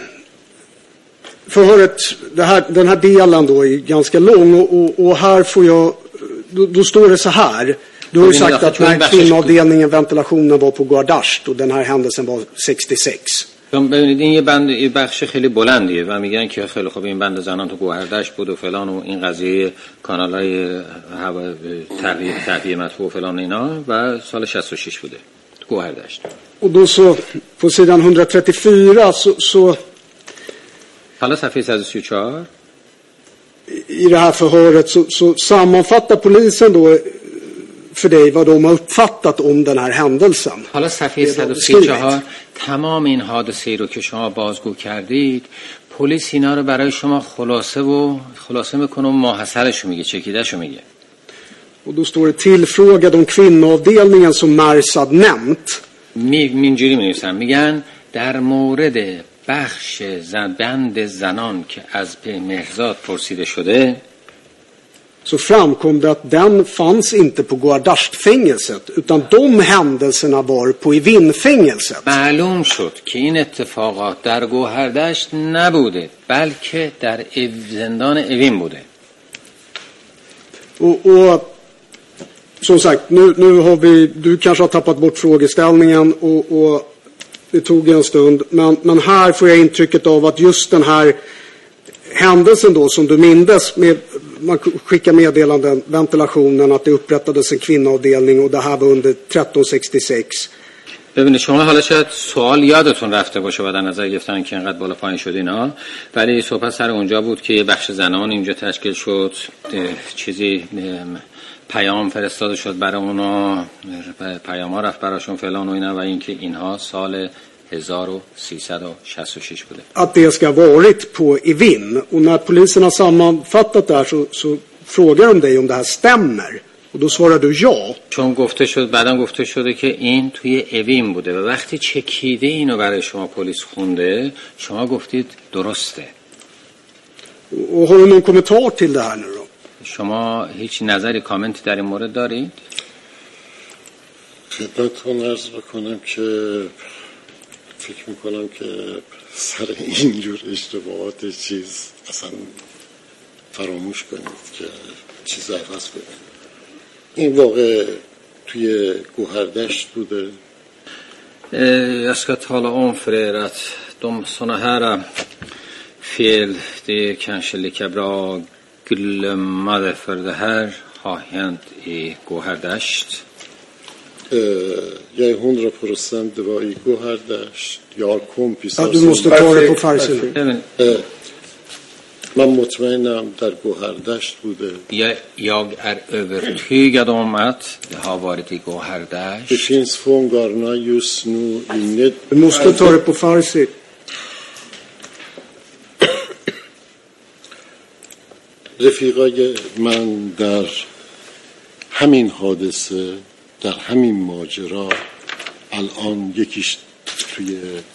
förhöret, det här, den här delen då är ganska lång och, och, och här får jag, då, då står det så här. Du har ju sagt att när kvinnoavdelningen, ventilationen var på Guardasht och den här händelsen var sextiosex. ببینید این یه بند، یه بخش خیلی بلندیه و میگن که خیلی خوب این بند زنان تو گوهردشت بود و فلان و این قضیه کانالای هوا تهویه تهویه مدفوع و فلان اینا و سال شصت و شش بوده تو گوهردشت. Och då så på sidan etthundratrettiofyra så, så حالا صفحه صد و سی و چهار i det här förhöret så, så sammanfattar polisen då för dig vad de har uppfattat om den här händelsen. حالا صفحه صد و سی و چهار تمام این حادثه رو که شما بازگو کردید، پلیس اینا رو برای شما خلاصه و خلاصه میکنه و ماحصلشو میگه، چکیدهشو میگه. Och då står det tillfrågad om kvinnoavdelningen som Marsad nämnt. می اینجوری می‌نویسن، میگن در مورد بخش زن بند زنان که از مهرزاد پرسیده شده، så framkom det att den fanns inte på Guardasht-fängelset utan de händelserna var på Evin-fängelset. معلوم شد که این اتفاقات در گوهردشت نبوده بلکه در زندان اوین بوده. Och, och som sagt, nu, nu har vi, du kanske har tappat bort frågeställningen och, och det tog en stund, men, men här får jag intrycket av att just den här händelsen då som du mindes med, man skickar meddelanden, ventilationen, att det upprättades en kvinnoavdelning och det här var under tretton sextiosex. ببینید شما حالا شاید سوال یادتون رفته باشه و در نظر گرفتن که اینقدر بالا پایین شد اینا، ولی صحبت سر اونجا بود که یه بخش زنان اینجا تشکیل شد، چیزی پیام فرستاده شد برای اونا، پیام ها رفت براشون فلان و اینا، و اینکه اینها سال هزار و سیصد و شصت و شش بوده. Att det ska varit på Evin, och när polisen har sammanfattat det här så, så frågar de dig om det här stämmer. Och då svarar du ja. چون گفته شد، بعدم گفته شده که این توی اوین بوده و وقتی چکیده اینو برای شما پلیس خونده شما گفتید درسته. Och har du någon kommentar till det här nu då? شما هیچ نظری کامنتی در این مورد دارید؟ خدمتتون عرض بکنم که فکر میکنم که سر اینجور اشتباهات چیز اصلا فراموش کنید که چیز عوض کنید. این واقع توی گوهردشت بوده. Jag ska tala om för er att de såna här fel, det är kanske lika bra glömma det, för det här har hänt i Gohardasht. Jag är hundra procent det var i Gohardasht. Jag har kompisar som... Ja, du måste ta det på farsen. Man mutmainam در گوهردشت بوده. Jag, jag är övertygad om att det har varit i Gohardasht. Det finns fångarna just nu inne. Du måste ta det på farsi. رفیقای من در همین حادثه، در همین ماجرا، الان یکیش توی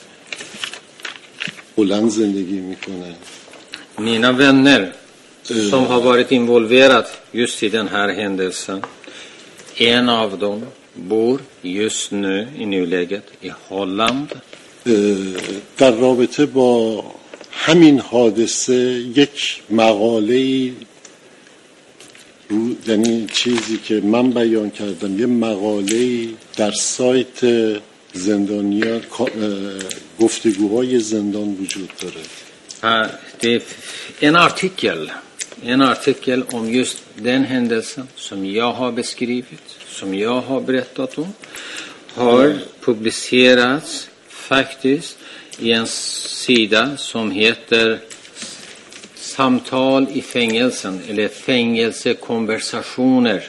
بلند زندگی میکنه. Mina vänner som har varit involverat just i den här händelsen, en av dem bor just nu i nuläget i Holland. در رابطه با همین حادثه یک مقاله، یعنی چیزی که من بیان کردم، یه مقاله در سایت زندانیان گفتگوهای زندان وجود داره. Det är en artikel, en artikel om just den händelsen som jag har beskrivit, som jag har berättat om, har publicerats faktiskt i en sida som heter Samtal i fängelsen eller fängelsekonversationer.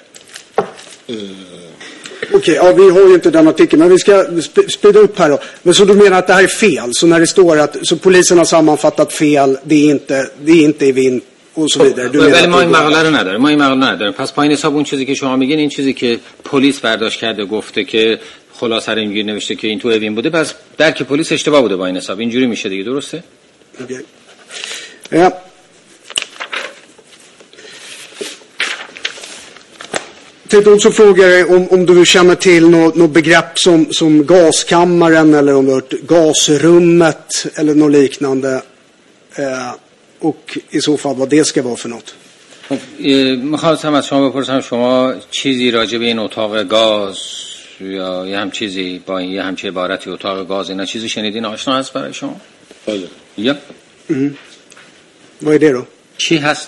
Okej, okay, ja, vi har ju inte den artikeln, men vi ska sp- sprida upp här då. Men så du menar att det här är fel? Så när det står att så polisen har sammanfattat fel, det är inte, det är inte Evin och så vidare. Du ولی ما این مقاله رو نداریم. ما این مقاله نداریم. پس پایین حساب اون چیزی که شما میگین این چیزی که پلیس برداشت کرده گفته که خلاصه اینجوری نوشته که این تو اوین بوده، پس درک پلیس اشتباه بوده با این حساب. اینجوری میشه دیگه، درسته؟ Okay. Ja. Jag tänkte också fråga dig om, om du känner till något, något begrepp som, som gaskammaren eller om du har hört gasrummet eller något liknande. Eh, och i så fall vad det ska vara för något. میخواستم از شما بپرسم شما چیزی راجع به این اتاق گاز یا یه هم چیزی با یه همچین عبارتی اتاق گاز اینا چیزی شنیدین آشنا هست برای شما؟ بله. یا Mm. Vad är det då? چی هست؟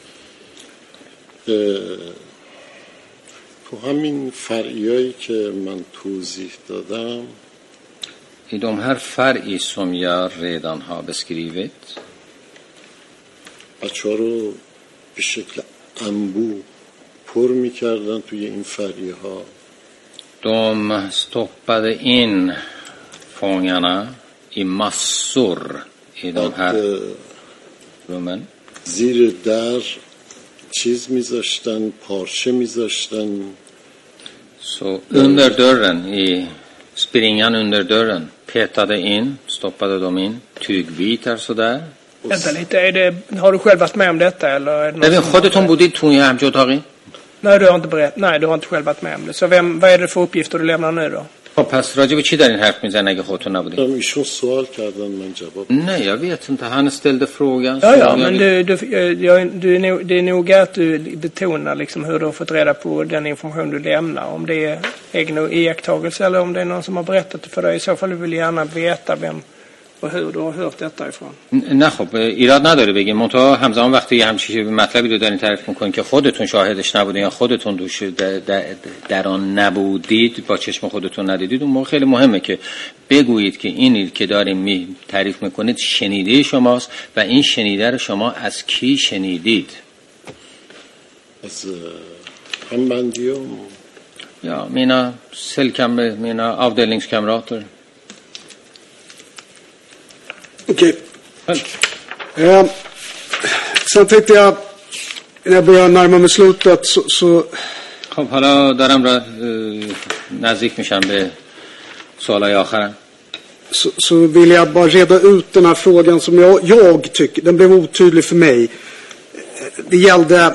تو همین فرعیایی که من توضیح دادم I de här färg som jag redan har beskrivit بچه ها رو به شکل انبوه پر میکردن توی این فرعی ها. de stoppade in fångarna i massor i de här rummen. زیر در چیز میذاشتن، پارچه میذاشتن. Så under dörren, i springan under dörren, petade in, stoppade de in tygbitar sådär. Vänta lite, är det, har du själv varit med om detta eller? Är det ببین خودتون بودید تو این همچین اتاقی؟ Nej, du har inte berättat. Nej, du har inte själv varit med om det. Så vem, vad är det för uppgifter du lämnar nu då? خب پس راجع به چی در این حرف میزنه اگه خودتون نبودید؟ ایشون سوال کردن من جواب. Nej, jag vet inte. Han ställde frågan. Ja, ja, men du, du, jag, du är nog, det är nog att du betonar liksom hur du har fått reda på den information du lämnar. Om det är egen iakttagelse eller om det är någon som har berättat det för dig. I så fall vill jag gärna veta vem och hur du har hört detta ifrån. نه خب ایراد نداره بگیم. منتها همزمان وقتی یه همچین مطلبی رو دارین تعریف میکنین که خودتون شاهدش نبودین یا خودتون دوش در آن نبودید، با چشم خودتون ندیدید، اون موقع خیلی مهمه که بگویید که این که دارین می تعریف میکنید شنیده شماست و این شنیده رو شما از کی شنیدید؟ از hembandiyom. Ja, mina cellkamrater, mina avdelningskamrater. Okej. Eh, sen tänkte jag, när jag börjar närma mig slutet så, så خب حالا دارم را نزدیک میشم به سوالای آخرم. Så, så vill jag bara reda ut den här frågan som jag, jag tycker, den blev otydlig för mig. Det gällde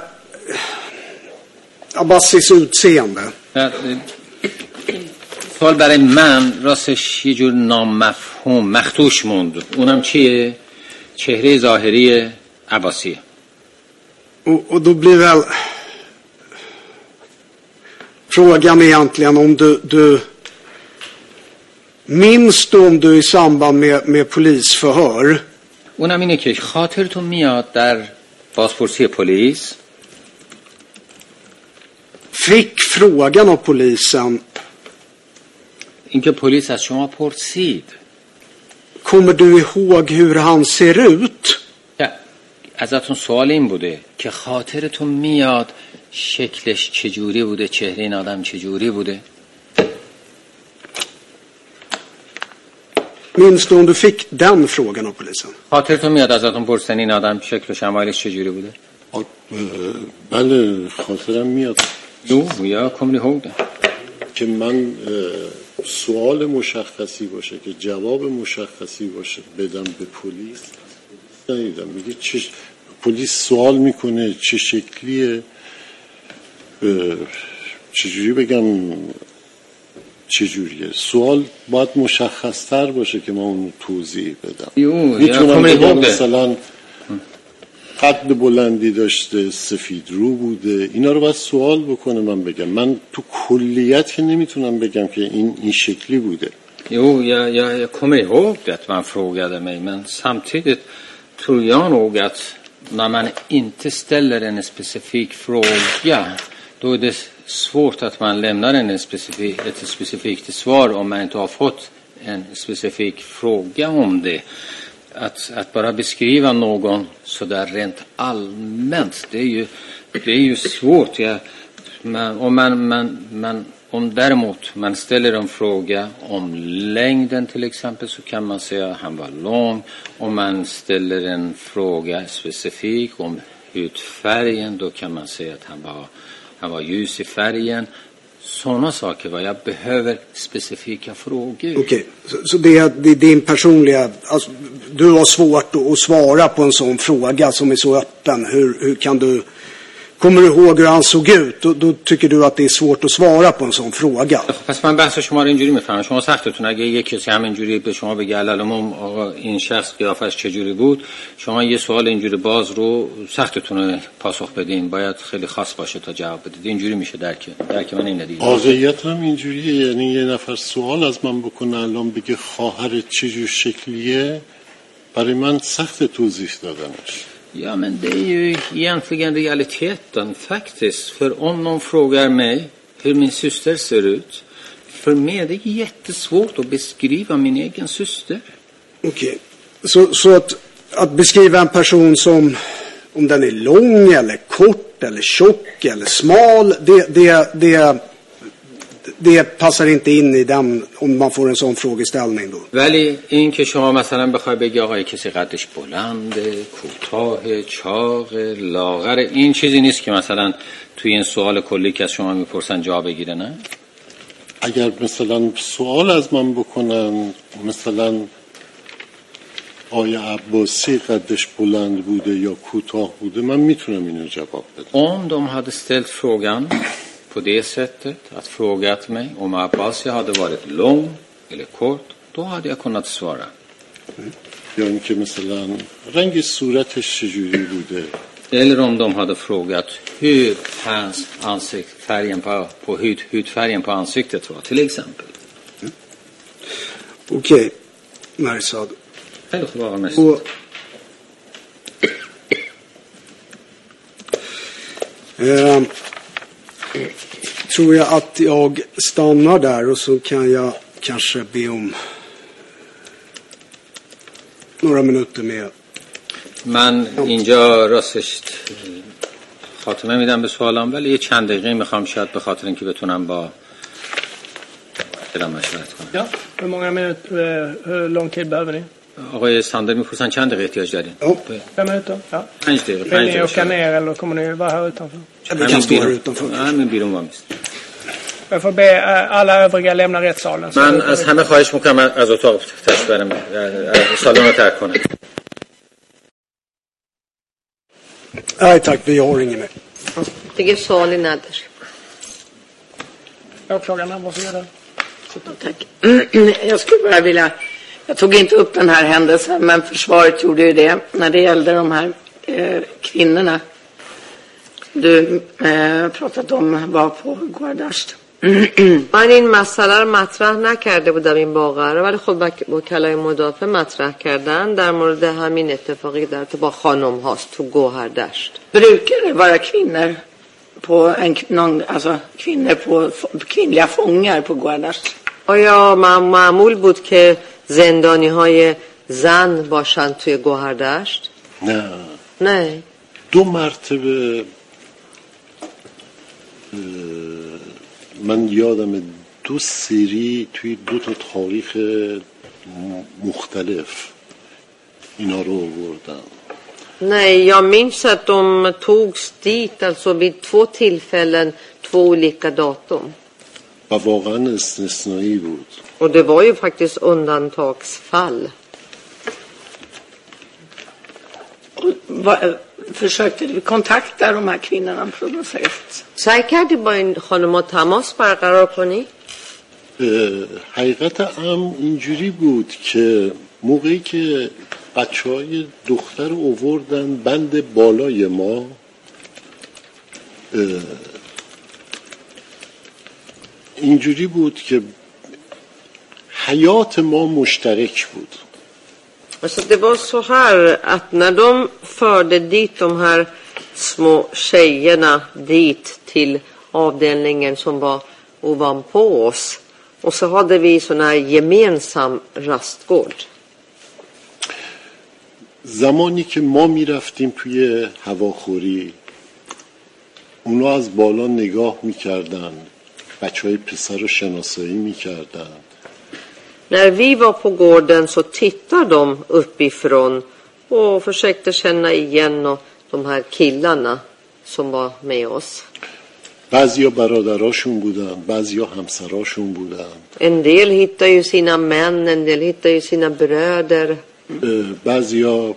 Abbasis utseende. سوال برای من راستش یه جور نامفهوم مخدوش موند. اونم چیه؟ چهره ظاهری عباسیه. Och, och då blir väl frågan egentligen om du, du minns du om du i samband med, med polisförhör اونم اینه که خاطرتون میاد در بازپرسی پلیس fick frågan av polisen اینکه پلیس از شما پرسید kommer du ihåg hur han ser ut? ازتون سوال این بوده که خاطرتون میاد شکلش چجوری بوده، چهره این آدم چجوری بوده؟ Minns du om du fick den frågan av polisen? خاطرتون میاد ازتون پرسیدن این آدم شکل و شمایلش چجوری بوده؟ بله خاطرم میاد. Jo, jag kommer ihåg det. که من سوال مشخصی باشه که جواب مشخصی باشه بدم به پلیس ندیدم. میگه چه پلیس سوال میکنه چه شکلیه، چجوری بگم چجوریه، سوال باید مشخص تر باشه که من اونو توضیح بدم. میتونم بگم مثلا قد بلندی داشته، سفید رو بوده، اینا رو باید سوال بکنه من بگم. من تو کلیت که نمیتونم بگم که این این شکلی بوده. Jo, jag, jag, jag kommer ihåg att man frågade mig, men samtidigt tror jag nog att när man inte ställer en specifik fråga, då är det svårt att man lämnar en specifik, ett specifikt svar om man inte har fått en specifik fråga om det. Att, att bara beskriva någon så där rent allmänt, det är ju, det är ju svårt. Ja, man, om, man, man, man, om däremot man ställer en fråga om längden till exempel, så kan man säga att han var lång. Om man ställer en fråga specifik om hudfärgen, då kan man säga att han var, han var ljus i färgen. Sådana saker, vad jag behöver specifika frågor. Okej, okay. så, så det, är, det är din personliga, alltså, du har svårt att, att svara på en sån fråga som är så öppen. Hur, hur kan du, kommer du ihåg hur han såg ut? Då, då tycker du att det är svårt att svara på en sån fråga. پس من بحث شما رو اینجوری میفهمم. شما سختتون اگه یک کسی همینجوری به شما بگه علالعموم آقا این شخص قیافش چجوری بود، شما یه سوال اینجوری باز رو سختتون پاسخ بدین، باید خیلی خاص باشه تا جواب بدید. اینجوری میشه درک درک من اینه دیگه. واقعیت هم اینجوریه، یعنی یه نفر سوال از من بکنه الان بگه خواهر چجور شکلیه، برای من سخت توضیح دادنش. Ja, men det är ju egentligen realiteten faktiskt. För om någon frågar mig hur min syster ser ut, för mig är det jättesvårt att beskriva min egen syster. Okej, okay. så, så att, att beskriva en person som, om den är lång eller kort eller tjock eller smal, det, det, det, det passar inte in i den, om man får en sån frågeställning då. ولی این که شما مثلا بخوای بگی آقا کسی قدش بلنده، کوتاه، چاق، لاغر، این چیزی نیست که مثلا توی این سوال کلی که از شما میپرسن جا بگیره، نه؟ اگر مثلا سوال از من بکنن مثلا آیا عباسی قدش بلند بوده یا کوتاه بوده، من میتونم اینو جواب بدم. Om de hade ställt frågan på det sättet, att frågat mig om Abbasi hade varit lång eller kort, då hade jag kunnat svara. یا اینکه مثلا رنگ صورتش چجوری بوده. Eller om de hade frågat hur hans ansikt, färgen på, på hud, hudfärgen på ansiktet var, till exempel. Mm. Okej, okay. Mersad. Eller så var det mest. Och, eh, tror jag att jag stannar där och så kan jag kanske be om några minuter med. من اینجا راستش خاتمه میدم به سوالم، ولی یه چند دقیقه میخوام شاید به خاطر اینکه بتونم با دلم مشورت کنم. Ja, hur många minuter, hur lång tid behöver ni? آقای ساندر میپرسن چند دقیقه احتیاج دارین؟ fem minuter, ja. پنج دقیقه. Vill ni åka ner eller kommer ni vara här utanför? Vi kan stå här utanför. Nej, men بیرون var mest. Jag får be alla övriga lämna rättssalen. من از همه خواهش میکنم از اتاق تشریف برم، سالن رو ترک کنم. Nej tack, vi har inget mer. دیگه سوالی نداری. Åklagarna, varsågoda. Tack. Jag skulle bara vilja, jag tog inte upp den här händelsen, men försvaret gjorde ju det när det gällde de här eh, kvinnorna du eh, pratat om var på Guardasht. من این مسئله رو مطرح نکرده بودم این واقعه رو، ولی خب وکلای مدافع مطرح کردن در مورد همین اتفاقی در با خانم هاست تو گوهردشت. Brukar det vara kvinnor på en någon, alltså kvinnor på kvinnliga fångar på Guardasht? آیا معمول بود که زندانی های زن باشن توی گوهردشت؟ نه نه. دو مرتبه من یادم دو سری توی دو تا تاریخ مختلف اینا رو آوردن. Nej, jag minns att de togs dit alltså vid två tillfällen, två olika datum. و واقعا استثنایی بود. Och det var ju faktiskt undantagsfall. Va, försökte du kontakta de här kvinnorna på något sätt? سعی کردی با این خانم‌ها تماس برقرار کنی؟ حقیقت هم اینجوری بود که موقعی که بچه‌های دختر رو آوردن بند بالای ما، اینجوری بود که حیات ما مشترک بود. Alltså det var så här att när de förde dit de här små tjejerna dit till avdelningen som var ovanpå oss. Och så hade vi sån här gemensam rastgård. زمانی که ما می رفتیم توی هواخوری اونا از بالا نگاه می کردن، بچه های پسر رو شناسایی می کردن. När vi var på gården så tittade de uppifrån och försökte känna igen och de här killarna som var med oss. بعضیا برادراشون بودن، بعضیا همسراشون بودن. En del hittar ju sina män, en del hittar ju sina bröder. بعضیا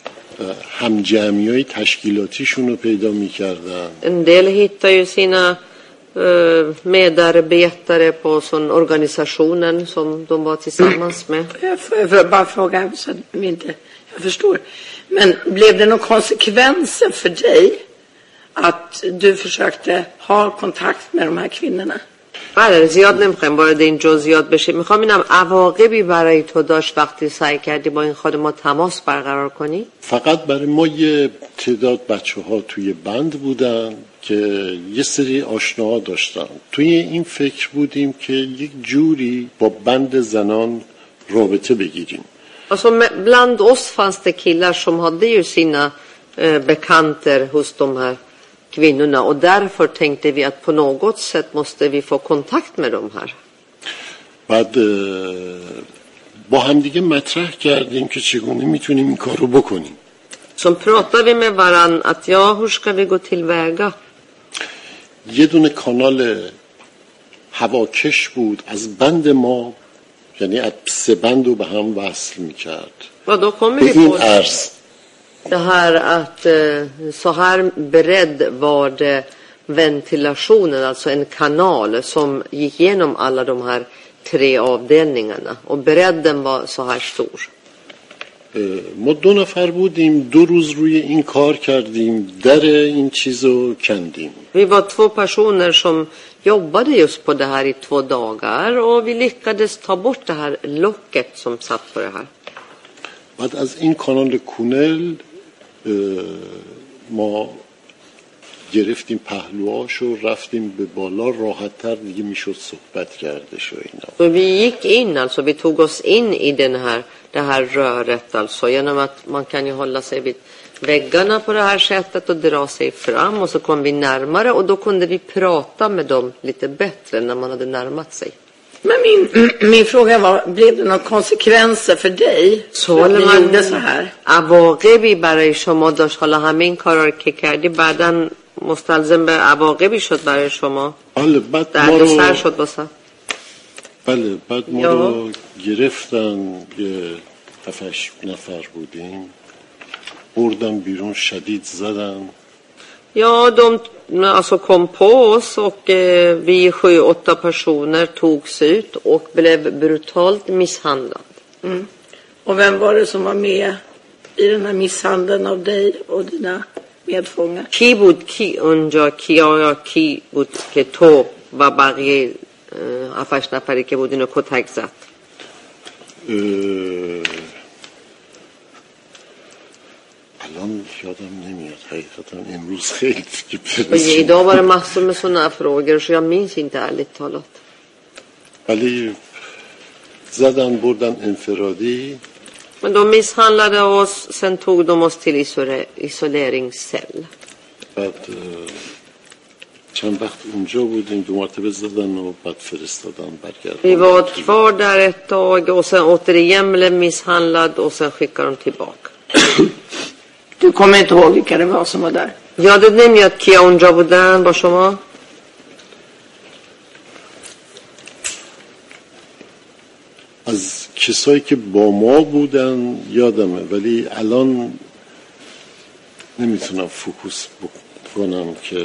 همجمعیای تشکیلاتیشون رو پیدا می‌کردن. En del hittar ju sina uh, medarbetare på sån organisationen som de var tillsammans med. Jag får bara fråga så att vi inte jag förstår. Men blev det några konsekvenser för dig att du försökte ha kontakt med de här kvinnorna؟ بله زیاد نمیخوایم وارد این جزئیات بشیم. میخوام اینم عواقبی برای تو داشت وقتی سعی کردی با این خانم‌ها تماس برقرار کنی؟ فقط برای ما یه تعداد بچه‌ها توی بند بودن که یه سری آشناها داشتن. توی این فکر بودیم که یک جوری با بند زنان رابطه بگیریم. Alltså bland oss fanns det killar som hade ju sina eh, bekanter hos de här kvinnorna och därför tänkte vi att på något sätt måste vi få kontakt med de här. بعد با هم دیگه مطرح کردیم که چگونه میتونیم این کارو بکنیم. Så pratade vi med varann att ja, hur ska vi gå tillväga? یه دونه کانال هواکش بود از بند ما، یعنی از سه بند رو به هم وصل میکرد. Och då kommer به vi این på عرض det här att eh, så här bredd var det ventilationen, alltså en kanal som gick igenom alla de här tre avdelningarna och bredden var så här stor. ما دو نفر بودیم، دو روز روی این کار کردیم، در این چیزو کندیم. Vi var två personer som jobbade just på det här i två dagar och vi lyckades ta bort det här locket som satt på det här. بعد از این کانال کونل ما گرفتیم پهلوهاش و رفتیم به بالا، راحت‌تر دیگه میشد صحبت کردش و اینا. Så vi gick in, alltså vi tog oss in i den här, det här röret alltså genom att man kan ju hålla sig vid väggarna på det här sättet och dra sig fram och så kom vi närmare och då kunde vi prata med dem lite bättre när man hade närmat sig. Men min, min fråga var, blev det några konsekvenser för dig så att ni gjorde så här؟ عواقبی برای شما داشت حالا همین کارا رو که کردی بعداً مستلزم به عواقبی شد برای شما؟ بله بعد ما درد رو سر شد واسه؟ بله بعد ما رو گرفتن، یه هفتش نفر بودیم، بردن بیرون، شدید زدن. Ja, de alltså kom på oss och eh, vi sju, åtta personer togs ut och blev brutalt misshandlad. Mm. Och vem var det som var med i den här misshandeln av dig och dina medfångar؟ کی بود کی اونجا کیا کی بود که تو و بقیه هفتش نفری که بود اینو کتک زد؟ الان یادم نمیاد حقیقتا، امروز خیلی که idag var det massor med såna frågor så jag minns inte ärligt talat. ولی زدن بردن انفرادی. Men de misshandlade oss, sen tog de oss till isolering, isoleringscell. بعد چند وقت اونجا بودیم، دو مرتبه زدن و بعد فرستادن برگردن. Vi var kvar där ett tag och sen återigen blev misshandlad och sen skickade de tillbaka. Du kommer inte ihåg vilka det var som var där؟ یادت نمیاد کیا اونجا بودن با شما؟ از کسایی که با ما بودن یادمه، ولی الان نمیتونم فوکوس بکنم که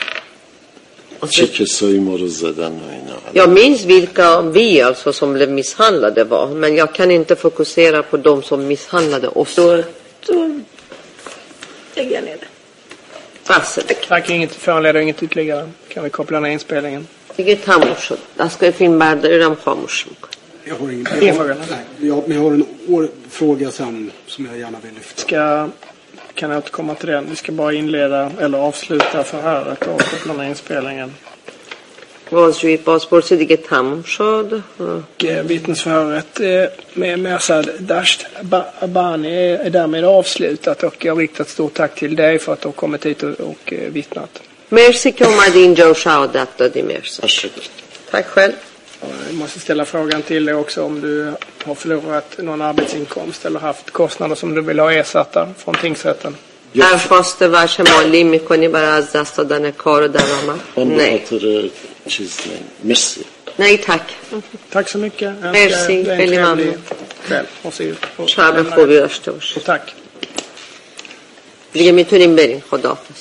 چه کسایی ما رو زدن و اینا. Jag minns vilka vi alltså som blev misshandlade var, men jag kan inte fokusera på de som misshandlade oss. Då, då lägger jag ner det. Tack. Tack, inget föranleder inget ytterligare. Kan vi koppla ner inspelningen? دیگه تموم شد. دستگاه فیلم برداری رو هم خاموش میکن. Jag har ingen, ingen fråga. Nej, jag, jag har en år, fråga sen som jag gärna vill lyfta. Ska, kan jag återkomma till den? Vi ska bara inleda eller avsluta förhöret och koppla ner inspelningen. بازجویی بازپرسی دیگه تموم شد. Och vittnesförhöret med Mersad Dasht Abani är därmed avslutat och jag riktar ett stort tack till dig för att du har kommit hit och, och vittnat. مرسی که اومدی اینجا و شهادت دادی. مرسی. Tack själv. Jag måste ställa frågan till dig också om du har förlorat någon arbetsinkomst eller haft kostnader som du vill ha ersatta från tingsrätten. درخواست وجه مالی میکنی برای از دست دادن کار و درآمد؟ نه. مرسی. Nej tack. Tack så mycket. Merci. خیلی ممنون. شب خوبی داشته باش. Tack. دیگه میتونیم بریم. خداحافظ.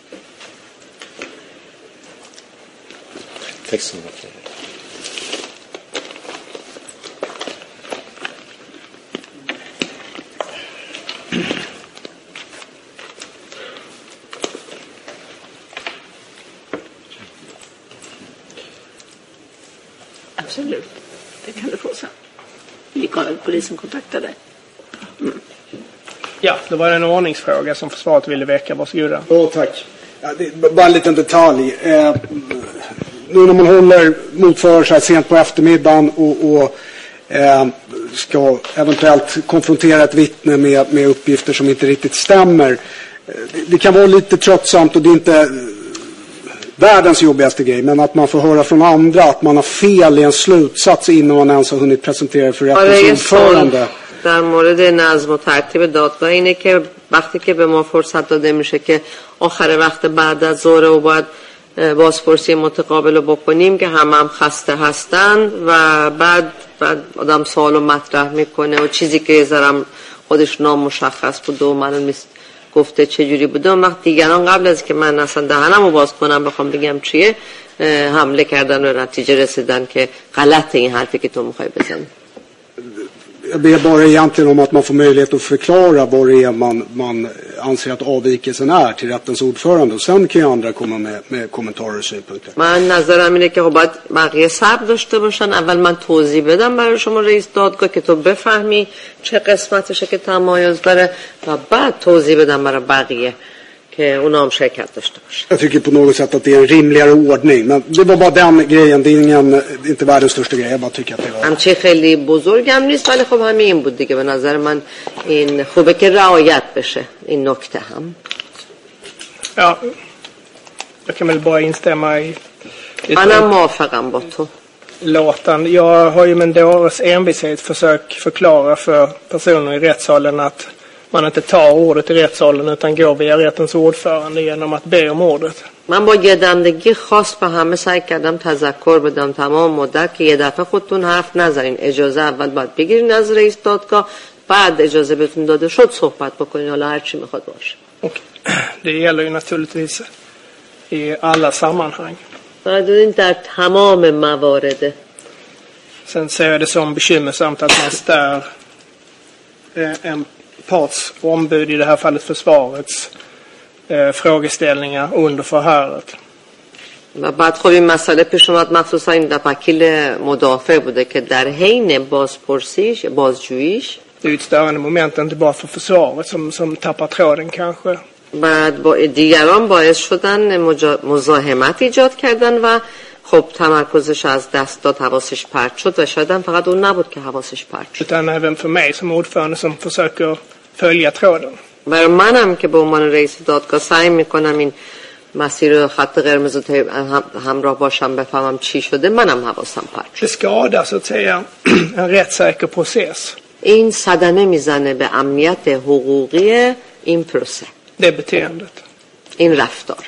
Tack så mycket. Absolut. Det kan du få sen. Vi kan väl polisen kontakta dig. Mm. Ja, det var en ordningsfråga som försvaret ville väcka. Varsågoda. Ja, tack. Ja, det är bara en liten detalj. Eh, nu när man håller motförhör så här sent på eftermiddagen och, och eh, ska eventuellt konfrontera ett vittne med, med uppgifter som inte riktigt stämmer. Eh, det, det kan vara lite tröttsamt och det är inte världens jobbigaste grej, men att man får höra från andra att man har fel i en slutsats innan man ens har hunnit presentera för rättens ordförande. در مورد نظم و ترتیب دادگاه اینه که وقتی که به ما فرصت داده میشه که آخر وقت بعد از ظهر و باید بازپرسی متقابل رو بکنیم که هم هم خسته هستن و بعد بعد آدم سوالو مطرح میکنه و چیزی که زرم خودش نامشخص بود و معلوم نیست گفته چه جوری بوده. اون وقت دیگران قبل از که من اصلا دهنمو باز کنم بخوام بگم چیه حمله کردن و نتیجه رسیدن که غلط این حرفی که تو میخوای بزنی. Jag ber bara egentligen om att man får möjlighet att förklara vad det är man, man anser att avvikelsen är till rättens ordförande. Och sen kan ju andra komma med, med kommentarer och synpunkter. من نظرم اینه که باید بقیه صبر داشته باشن. اول من توضیح بدم برای شما رئیس دادگاه که تو بفهمی چه قسمتشه که تمایز داره و بعد توضیح بدم برای بقیه که اونا هم شرکت داشته باشه. Jag tycker på något sätt att det är en rimligare ordning. Men det var bara den grejen. Det är ingen, det är inte världens största grej. Jag bara tycker att det var... همچه خیلی بزرگم نیست ولی خب همه این بود دیگه. به نظر من این خوبه که رعایت بشه این نکته هم. Ja, jag kan väl bara instämma i منم موافقم با تو. låten. Jag har ju med en dåres envishet försökt förklara för personer i rättssalen att man inte tar ordet i rättssalen utan går via rättens ordförande genom att be om ordet. من با گدندگی خاص به همه سعی کردم تذکر بدم تمام مدت که یه دفعه خودتون حرف نزنین. اجازه اول باید بگیرین از رئیس دادگاه بعد اجازه بهتون داده شد صحبت بکنین حالا هر چی میخواد باشه. Och det gäller ju naturligtvis i alla sammanhang. بدونین در تمام موارد. Sen ser jag det som bekymmersamt att man stär en parts ombud, i det här fallet försvarets eh, frågeställningar under förhöret. و بعد خب این مسئله پیش اومد مخصوصا این وکیل مدافع بوده که در حین بازپرسیش بازجوییش Det är ett störande moment inte bara för försvaret som, som tappar tråden kanske. بعد با دیگران باعث شدن مزاحمت ایجاد کردن و خب تمرکزش از دست داد حواسش پرت شد و شاید هم فقط اون نبود که حواسش پرت شد. Utan även för mig som ordförande som försöker följa tråden. برای منم که به عنوان رئیس دادگاه سعی میکنم این مسیر خط قرمز رو همراه باشم بفهمم چی شده منم حواسم پرت شد. Det skadar så att säga en rättssäker process. این صدمه میزنه به امنیت حقوقی این پروسه. Det beteendet. این رفتار.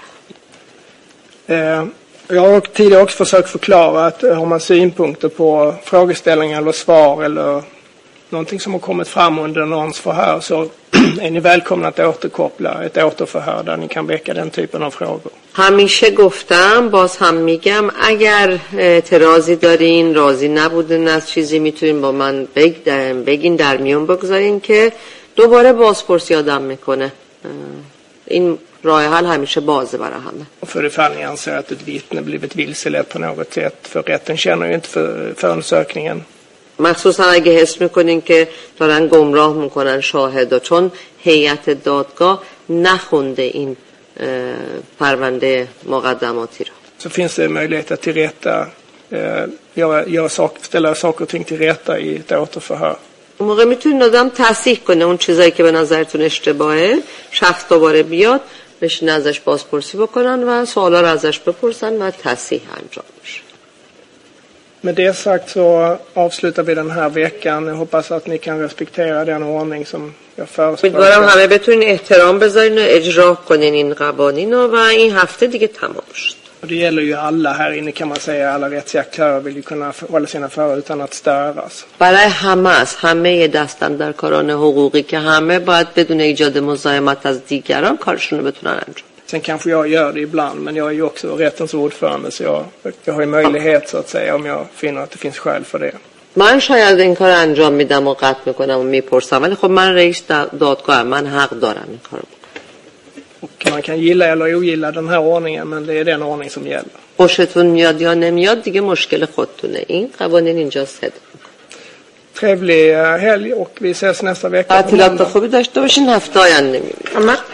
Eh, jag har tidigare också försökt förklara att har man synpunkter på frågeställningar eller svar eller någonting som har kommit fram under någons förhör så är ni välkomna att återkoppla ett återförhör där ni kan väcka den typen av frågor. همیشه گفتم باز هم میگم اگر اعتراضی دارین راضی نبودین از چیزی میتونین با من بگین در میون بگذارین که دوباره بازپرسی آدم میکنه. این راه حل همیشه bازه برای همه. För ifall ni anser att ett vittne blivit vilselett på något sätt för rätten känner ju inte för förundersökningen مخصوصا اگه حس میکنین که دارن گمراه میکنن شاهدا، چون هیئت دادگاه نخونده این پرونده مقدماتی رو. Så finns det möjlighet att tillrätta, göra, göra sak, ställa saker och ting till rätta i ett återförhör. اون موقع میتونین آدم تصحیح کنه اون چیزایی که به نظرتون اشتباهه، شخص دوباره بیاد بشین ازش بازپرسی بکنن و سوالا رو ازش بپرسن و تصحیح انجام بشه. Med det sagt så avslutar vi den här veckan. Jag hoppas att ni kan respektera den ordning som jag förespråkar. امیدوارم همه بتونین احترام بذارین و اجرا کنین این قوانین و این هفته دیگه تمام شد. Och det gäller ju alla här inne kan man säga. Alla rättsliga aktörer vill ju kunna hålla sina förhör utan att störas. برای همه است، همه دستاندرکاران حقوقی که همه باید بدون ایجاد مزاحمت از دیگران کارشون رو بتونن انجام. Sen kanske jag gör det ibland, men jag är ju också rättens ordförande så jag, jag har ju möjlighet så att säga om jag finner att det finns skäl för det. من شاید این کار انجام میدم و قطع میکنم و میپرسم، ولی خب من رئیس دادگاه، من حق دارم این کارو بکنم. Och man kan gilla eller ogilla den här ordningen, men det är den ordning som gäller. خوشتون میاد یا نمیاد دیگه مشکل خودتونه. این قوانین اینجا صدق. Trevlig helg och vi ses nästa vecka. تعطیلات خوبی داشته باشین. هفته آینده میبینیم.